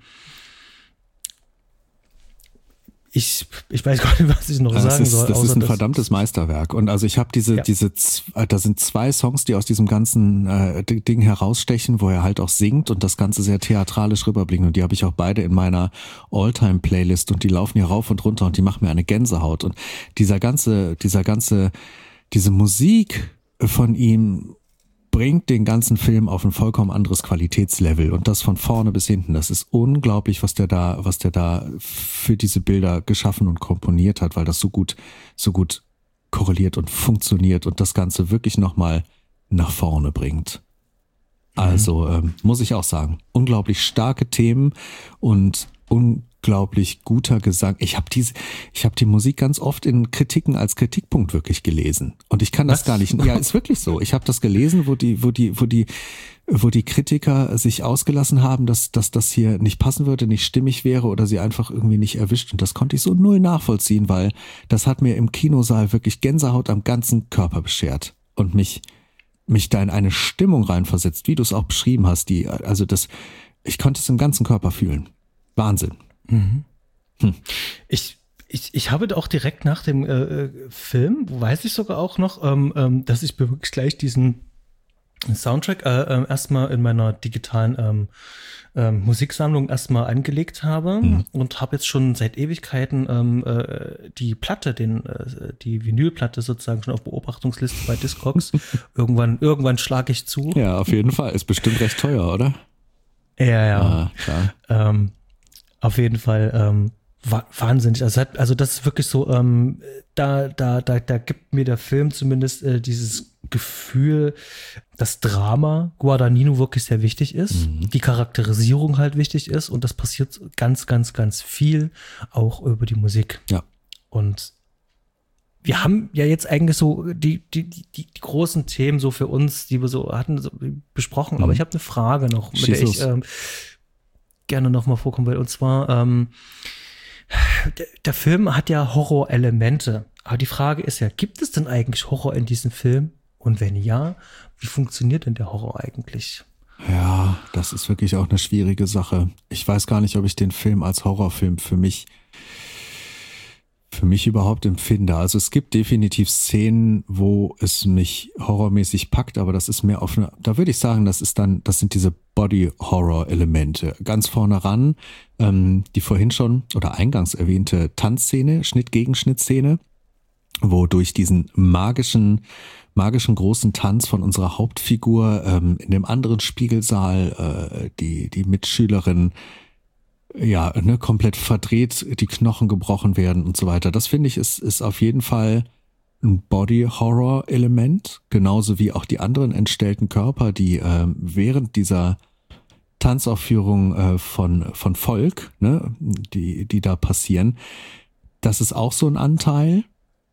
ich weiß gar nicht, was ich noch sagen soll. Das ist ein verdammtes Meisterwerk. Und also ich habe da sind 2 Songs, die aus diesem ganzen Ding herausstechen, wo er halt auch singt und das Ganze sehr theatralisch rüberbringen. Und die habe ich auch beide in meiner All-Time-Playlist, und die laufen hier rauf und runter und die machen mir eine Gänsehaut. Und diese Musik von ihm bringt den ganzen Film auf ein vollkommen anderes Qualitätslevel, und das von vorne bis hinten. Das ist unglaublich, was der da für diese Bilder geschaffen und komponiert hat, weil das so gut korreliert und funktioniert und das Ganze wirklich nochmal nach vorne bringt. Also muss ich auch sagen, unglaublich starke Themen und unglaublich guter Gesang. Ich habe die Musik ganz oft in Kritiken als Kritikpunkt wirklich gelesen, und ich kann das gar nicht. Ja, ist wirklich so. Ich habe das gelesen, wo die Kritiker sich ausgelassen haben, dass das hier nicht passen würde, nicht stimmig wäre oder sie einfach irgendwie nicht erwischt, und das konnte ich so null nachvollziehen, weil das hat mir im Kinosaal wirklich Gänsehaut am ganzen Körper beschert und mich da in eine Stimmung reinversetzt, wie du es auch beschrieben hast, ich konnte es im ganzen Körper fühlen. Wahnsinn. Ich habe auch direkt nach dem Film, weiß ich sogar auch noch, dass ich mir wirklich gleich diesen Soundtrack erstmal in meiner digitalen Musiksammlung erstmal angelegt habe und habe jetzt schon seit Ewigkeiten die Platte, die Vinylplatte sozusagen schon auf Beobachtungsliste bei Discogs. Irgendwann schlage ich zu. Ja, auf jeden Fall. Ist bestimmt recht teuer, oder? Ja. Klar. Auf jeden Fall wahnsinnig. Also das ist wirklich so, da gibt mir der Film zumindest dieses Gefühl, dass Drama Guadagnino wirklich sehr wichtig ist, die Charakterisierung halt wichtig ist, und das passiert ganz, ganz, ganz viel auch über die Musik. Ja. Und wir haben ja jetzt eigentlich so die großen Themen so für uns, die wir so hatten, so besprochen, aber ich habe eine Frage noch, mit der ich gerne noch mal vorkommen will, und zwar der Film hat ja Horrorelemente, aber die Frage ist ja, gibt es denn eigentlich Horror in diesem Film? Und wenn ja, wie funktioniert denn der Horror eigentlich? Ja, das ist wirklich auch eine schwierige Sache. Ich weiß gar nicht, ob ich den Film als Horrorfilm für mich überhaupt empfinde. Also es gibt definitiv Szenen, wo es mich horrormäßig packt, aber das ist mehr da würde ich sagen, das sind diese Body-Horror-Elemente. Ganz vorne ran, die vorhin schon oder eingangs erwähnte Tanzszene, Schnitt-Gegenschnitt-Szene, wo durch diesen magischen großen Tanz von unserer Hauptfigur in dem anderen Spiegelsaal die Mitschülerin komplett verdreht, die Knochen gebrochen werden und so weiter. Das finde ich ist auf jeden Fall ein Body-Horror-Element, genauso wie auch die anderen entstellten Körper, die während dieser Tanzaufführung von Volk, ne, die da passieren, das ist auch so ein Anteil.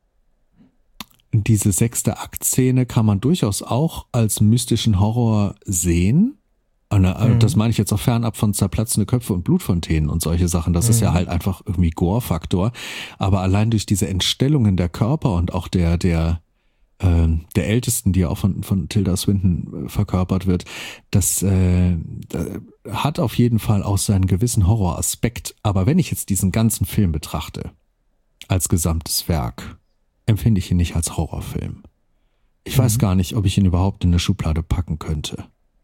Diese 6. Aktszene kann man durchaus auch als mystischen Horror sehen. Das meine ich jetzt auch fernab von zerplatzende Köpfe und Blutfontänen und solche Sachen. Das ist ja halt einfach irgendwie Gore-Faktor. Aber allein durch diese Entstellungen der Körper und auch der Ältesten, die ja auch von Tilda Swinton verkörpert wird, das hat auf jeden Fall auch seinen gewissen Horroraspekt. Aber wenn ich jetzt diesen ganzen Film betrachte, als gesamtes Werk, empfinde ich ihn nicht als Horrorfilm. Ich weiß gar nicht, ob ich ihn überhaupt in eine Schublade packen könnte.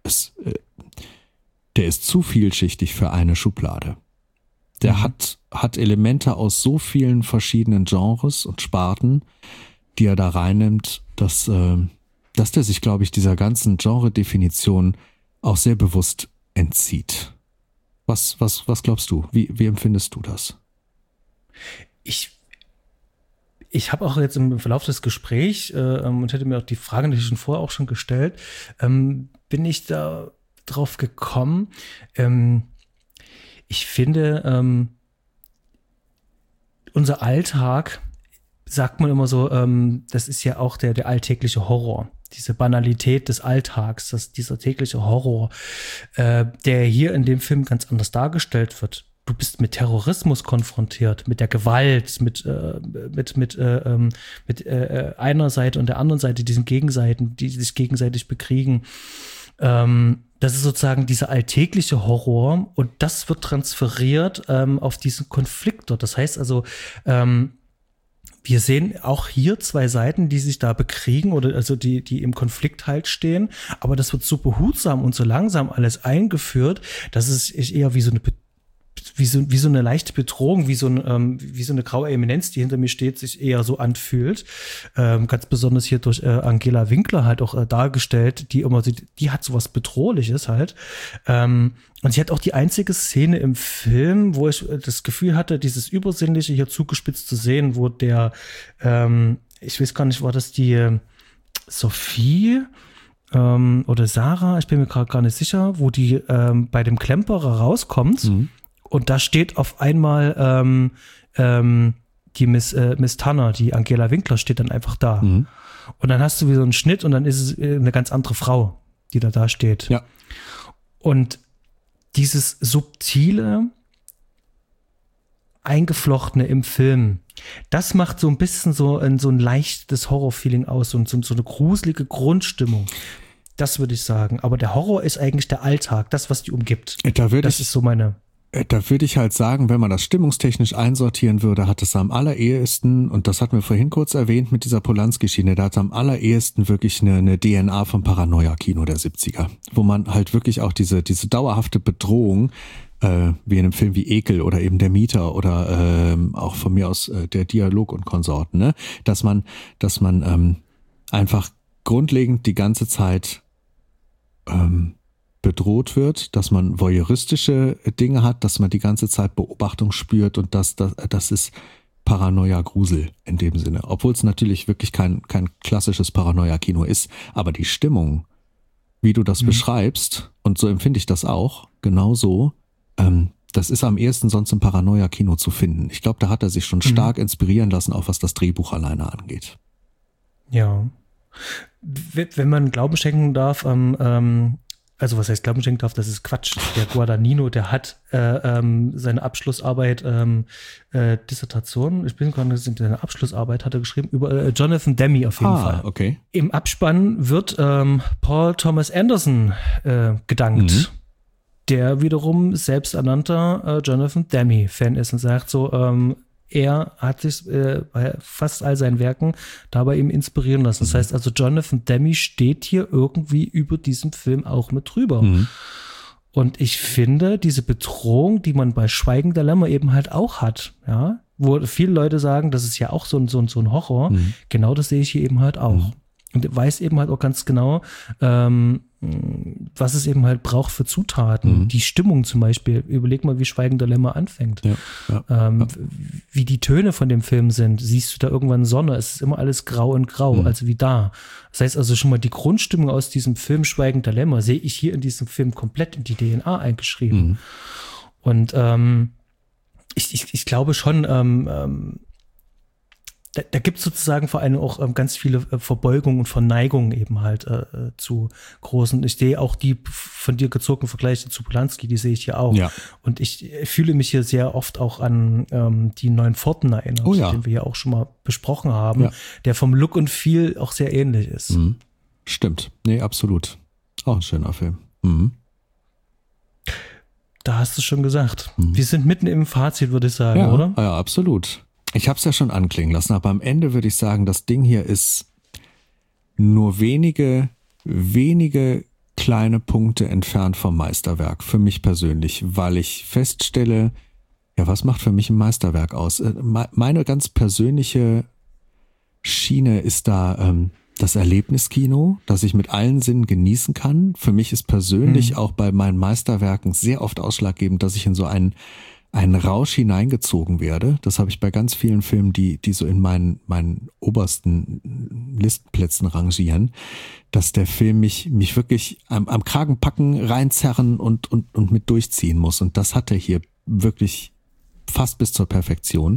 Der ist zu vielschichtig für eine Schublade. Der hat Elemente aus so vielen verschiedenen Genres und Sparten, die er da reinnimmt, dass der sich, glaube ich, dieser ganzen Genre-Definition auch sehr bewusst entzieht. Was glaubst du? Wie empfindest du das? Ich habe auch jetzt im Verlauf des Gesprächs und hätte mir auch die Frage natürlich schon vorher auch schon gestellt, bin ich da drauf gekommen. Ich finde, unser Alltag, sagt man immer so, das ist ja auch der alltägliche Horror. Diese Banalität des Alltags, dieser tägliche Horror, der hier in dem Film ganz anders dargestellt wird. Du bist mit Terrorismus konfrontiert, mit der Gewalt, mit einer Seite und der anderen Seite, diesen Gegenseiten, die sich gegenseitig bekriegen. Das ist sozusagen dieser alltägliche Horror und das wird transferiert auf diesen Konflikt dort. Das heißt also, wir sehen auch hier 2 Seiten, die sich da bekriegen oder also die im Konflikt halt stehen. Aber das wird so behutsam und so langsam alles eingeführt, dass es eher wie so eine leichte Bedrohung, wie so eine graue Eminenz, die hinter mir steht, sich eher so anfühlt. Ganz besonders hier durch Angela Winkler halt auch dargestellt, die hat sowas Bedrohliches halt. Und sie hat auch die einzige Szene im Film, wo ich das Gefühl hatte, dieses Übersinnliche hier zugespitzt zu sehen, wo ich weiß gar nicht, war das die Sophie oder Sarah, ich bin mir gerade gar nicht sicher, wo die bei dem Klemperer rauskommt. Und da steht auf einmal die Miss Tanner, die Angela Winkler, steht dann einfach da. Und dann hast du wie so einen Schnitt und dann ist es eine ganz andere Frau, die da steht. Ja. Und dieses subtile, eingeflochtene im Film, das macht so ein bisschen so ein leichtes Horror-Feeling aus und so eine gruselige Grundstimmung. Das würde ich sagen. Aber der Horror ist eigentlich der Alltag, das, was die umgibt. Das ist so meine... Da würde ich halt sagen, wenn man das stimmungstechnisch einsortieren würde, hat es am allerersten, und das hatten wir vorhin kurz erwähnt mit dieser Polanski-Schiene, da hat es am allerersten wirklich eine DNA vom Paranoia-Kino der 70er, wo man halt wirklich auch diese dauerhafte Bedrohung, wie in einem Film wie Ekel oder eben Der Mieter oder auch von mir aus der Dialog und Konsorten, ne, dass man einfach grundlegend die ganze Zeit bedroht wird, dass man voyeuristische Dinge hat, dass man die ganze Zeit Beobachtung spürt und das ist Paranoia-Grusel in dem Sinne. Obwohl es natürlich wirklich kein klassisches Paranoia-Kino ist, aber die Stimmung, wie du das beschreibst, und so empfinde ich das auch, genau so, das ist am ehesten sonst im Paranoia-Kino zu finden. Ich glaube, da hat er sich schon stark inspirieren lassen, auch was das Drehbuch alleine angeht. Ja. Wenn man Glauben schenken darf, also was heißt Glauben schenken darf, das ist Quatsch. Der Guadagnino, der hat seine Abschlussarbeit, Dissertation, ich bin gerade nicht, seine Abschlussarbeit hat er geschrieben, über Jonathan Demme auf jeden Fall. Okay. Im Abspann wird Paul Thomas Anderson gedankt, der wiederum selbsternannter Jonathan Demme-Fan ist und sagt so, er hat sich bei fast all seinen Werken dabei ihm inspirieren lassen. Das heißt also, Jonathan Demme steht hier irgendwie über diesem Film auch mit drüber. Und ich finde, diese Bedrohung, die man bei Schweigen der Lämmer eben halt auch hat, ja, wo viele Leute sagen, das ist ja auch so ein Horror, genau das sehe ich hier eben halt auch. Und weiß eben halt auch ganz genau, was es eben halt braucht für Zutaten. Die Stimmung zum Beispiel. Überleg mal, wie Schweigen der Lämmer anfängt. Wie die Töne von dem Film sind. Siehst du da irgendwann Sonne? Es ist immer alles grau und grau, also wie da. Das heißt also schon mal, die Grundstimmung aus diesem Film Schweigen der Lämmer sehe ich hier in diesem Film komplett in die DNA eingeschrieben. Und ich glaube schon, da gibt es sozusagen vor allem auch ganz viele Verbeugungen und Verneigungen eben halt zu großen. Ich sehe auch die von dir gezogenen Vergleiche zu Polanski, die sehe ich hier auch. Ja. Und ich fühle mich hier sehr oft auch an die neuen Pforten erinnert, den wir ja auch schon mal besprochen haben, der vom Look und Feel auch sehr ähnlich ist. Stimmt. Nee, absolut. Auch ein schöner Film. Da hast du es schon gesagt. Wir sind mitten im Fazit, würde ich sagen, oder? Ja, absolut. Ich habe es ja schon anklingen lassen, aber am Ende würde ich sagen, das Ding hier ist nur wenige kleine Punkte entfernt vom Meisterwerk, für mich persönlich, weil ich feststelle, was macht für mich ein Meisterwerk aus? Meine ganz persönliche Schiene ist da das Erlebniskino, das ich mit allen Sinnen genießen kann. Für mich ist persönlich auch bei meinen Meisterwerken sehr oft ausschlaggebend, dass ich in so einen Rausch hineingezogen werde. Das habe ich bei ganz vielen Filmen, die so in meinen obersten Listenplätzen rangieren, dass der Film mich wirklich am Kragen packen, reinzerren und mit durchziehen muss. Und das hat er hier wirklich fast bis zur Perfektion.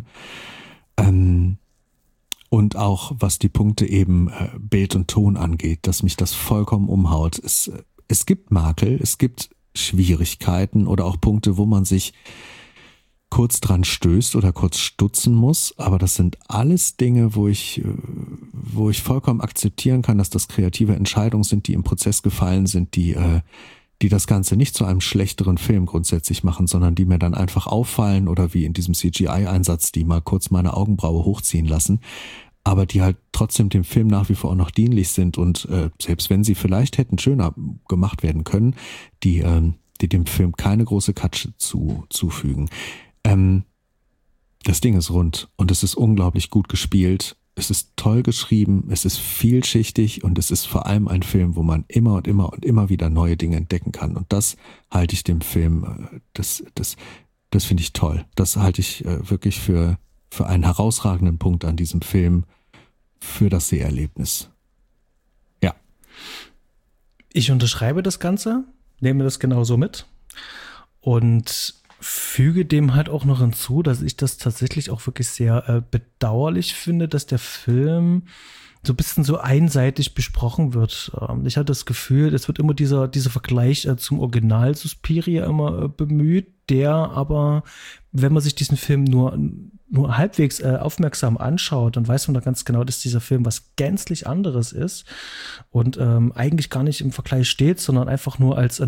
Und auch was die Punkte eben Bild und Ton angeht, dass mich das vollkommen umhaut. Es gibt Makel, es gibt Schwierigkeiten oder auch Punkte, wo man sich kurz dran stößt oder kurz stutzen muss, aber das sind alles Dinge, wo ich vollkommen akzeptieren kann, dass das kreative Entscheidungen sind, die im Prozess gefallen sind, die das Ganze nicht zu einem schlechteren Film grundsätzlich machen, sondern die mir dann einfach auffallen oder wie in diesem CGI-Einsatz, die mal kurz meine Augenbraue hochziehen lassen, aber die halt trotzdem dem Film nach wie vor auch noch dienlich sind und selbst wenn sie vielleicht hätten schöner gemacht werden können, die dem Film keine große Katsche zufügen. Das Ding ist rund und es ist unglaublich gut gespielt. Es ist toll geschrieben, es ist vielschichtig und es ist vor allem ein Film, wo man immer und immer wieder neue Dinge entdecken kann. Und das halte ich dem Film, das finde ich toll. Das halte ich wirklich für einen herausragenden Punkt an diesem Film, für das Seherlebnis. Ja. Ich unterschreibe das Ganze, nehme das genauso mit und füge dem halt auch noch hinzu, dass ich das tatsächlich auch wirklich sehr bedauerlich finde, dass der Film so ein bisschen so einseitig besprochen wird. Ich hatte das Gefühl, es wird immer dieser Vergleich zum Original Suspiria immer bemüht, der aber, wenn man sich diesen Film nur halbwegs aufmerksam anschaut, dann weiß man da ganz genau, dass dieser Film was gänzlich anderes ist und eigentlich gar nicht im Vergleich steht, sondern einfach nur als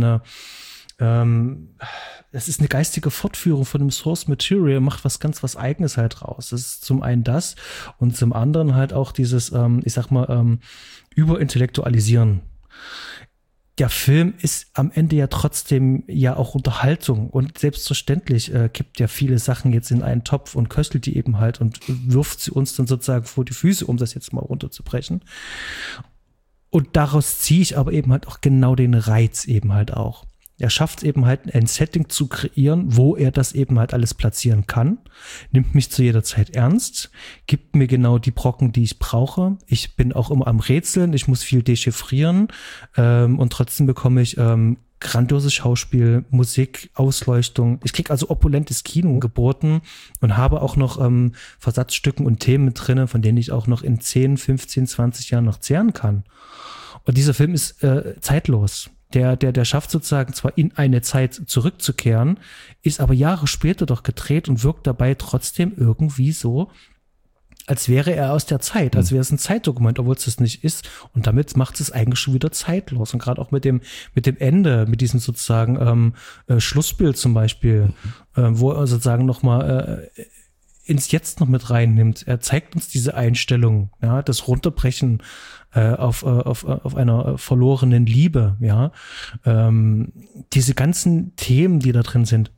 es ist eine geistige Fortführung von dem Source Material, macht was Eigenes halt raus. Das ist zum einen das und zum anderen halt auch dieses, Überintellektualisieren. Der Film ist am Ende ja trotzdem ja auch Unterhaltung und selbstverständlich kippt ja viele Sachen jetzt in einen Topf und köstelt die eben halt und wirft sie uns dann sozusagen vor die Füße, um das jetzt mal runterzubrechen. Und daraus ziehe ich aber eben halt auch genau den Reiz eben halt auch. Er schafft es eben halt, ein Setting zu kreieren, wo er das eben halt alles platzieren kann, nimmt mich zu jeder Zeit ernst, gibt mir genau die Brocken, die ich brauche. Ich bin auch immer am Rätseln, ich muss viel dechiffrieren und trotzdem bekomme ich grandioses Schauspiel, Musik, Ausleuchtung. Ich kriege also opulentes Kino geboten und habe auch noch Versatzstücken und Themen drinne, von denen ich auch noch in 10, 15, 20 Jahren noch zehren kann. Und dieser Film ist zeitlos. Der schafft sozusagen zwar in eine Zeit zurückzukehren, ist aber Jahre später doch gedreht und wirkt dabei trotzdem irgendwie so, als wäre er aus der Zeit, als wäre es ein Zeitdokument, obwohl es das nicht ist. Und damit macht es eigentlich schon wieder zeitlos. Und gerade auch mit dem Ende, mit diesem sozusagen Schlussbild zum Beispiel, wo er sozusagen nochmal ins Jetzt noch mit reinnimmt. Er zeigt uns diese Einstellung, ja, das Runterbrechen auf einer verlorenen Liebe, ja. Diese ganzen Themen, die da drin sind,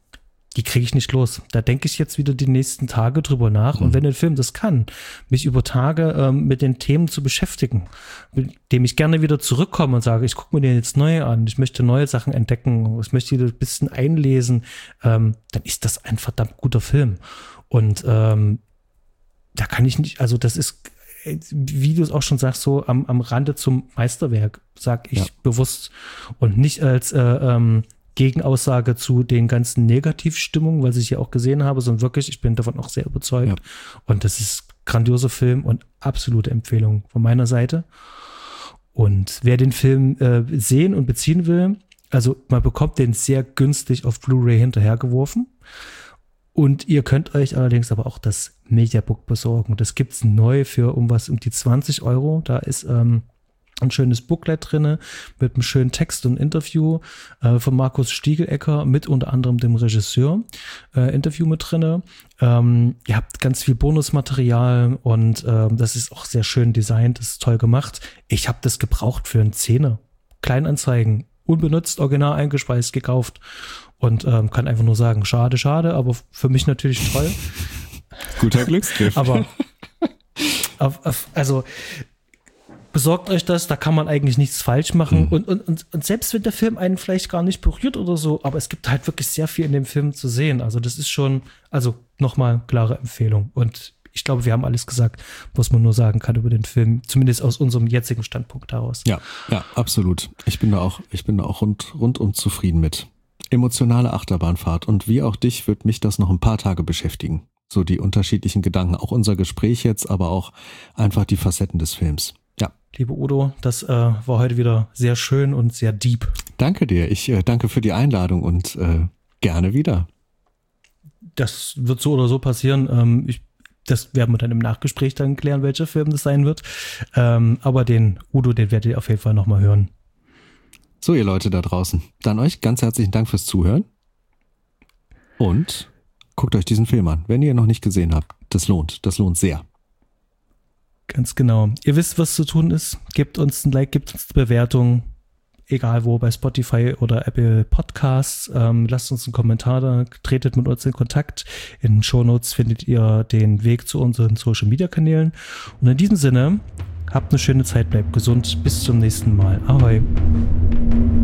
die kriege ich nicht los. Da denke ich jetzt wieder die nächsten Tage drüber nach. Und wenn ein Film das kann, mich über Tage mit den Themen zu beschäftigen, mit dem ich gerne wieder zurückkomme und sage, ich gucke mir den jetzt neu an, ich möchte neue Sachen entdecken, ich möchte wieder ein bisschen einlesen, dann ist das ein verdammt guter Film. Und da kann ich nicht, also das ist, wie du es auch schon sagst, so am Rande zum Meisterwerk, sag ich bewusst. Und nicht als Gegenaussage zu den ganzen Negativstimmungen, was ich ja auch gesehen habe, sondern wirklich, ich bin davon auch sehr überzeugt. Ja. Und das ist ein grandioser Film und absolute Empfehlung von meiner Seite. Und wer den Film sehen und beziehen will, also man bekommt den sehr günstig auf Blu-ray hinterhergeworfen. Und ihr könnt euch allerdings aber auch das Mediabook besorgen. Das gibt's neu für um die 20 €. Da ist ein schönes Booklet drinne mit einem schönen Text und Interview von Markus Stiegelecker mit unter anderem dem Regisseur. Interview mit drinne. Ihr habt ganz viel Bonusmaterial und das ist auch sehr schön designt, das ist toll gemacht. Ich habe das gebraucht für einen Zehner. Kleinanzeigen, unbenutzt, original eingespeist, gekauft und kann einfach nur sagen, schade, aber für mich natürlich toll. Guter Glücksgriff. Aber also besorgt euch das, da kann man eigentlich nichts falsch machen. Und selbst wenn der Film einen vielleicht gar nicht berührt oder so, aber es gibt halt wirklich sehr viel in dem Film zu sehen. Also das ist schon, also nochmal klare Empfehlung. Und ich glaube, wir haben alles gesagt, was man nur sagen kann über den Film, zumindest aus unserem jetzigen Standpunkt heraus. Ja, absolut. Ich bin da auch rundum zufrieden mit. Emotionale Achterbahnfahrt. Und wie auch dich wird mich das noch ein paar Tage beschäftigen. So die unterschiedlichen Gedanken, auch unser Gespräch jetzt, aber auch einfach die Facetten des Films. Ja. Liebe Udo, das war heute wieder sehr schön und sehr deep. Danke dir. Ich danke für die Einladung und gerne wieder. Das wird so oder so passieren. Das werden wir dann im Nachgespräch dann klären, welcher Film das sein wird. Aber den Udo, den werdet ihr auf jeden Fall nochmal hören. So, ihr Leute da draußen. Dann euch ganz herzlichen Dank fürs Zuhören. Und guckt euch diesen Film an, wenn ihr ihn noch nicht gesehen habt. Das lohnt sehr. Ganz genau. Ihr wisst, was zu tun ist. Gebt uns ein Like, gebt uns eine Bewertung. Egal wo, bei Spotify oder Apple Podcasts. Lasst uns einen Kommentar da, tretet mit uns in Kontakt. In den Shownotes findet ihr den Weg zu unseren Social-Media-Kanälen. Und in diesem Sinne, habt eine schöne Zeit, bleibt gesund. Bis zum nächsten Mal. Ahoi.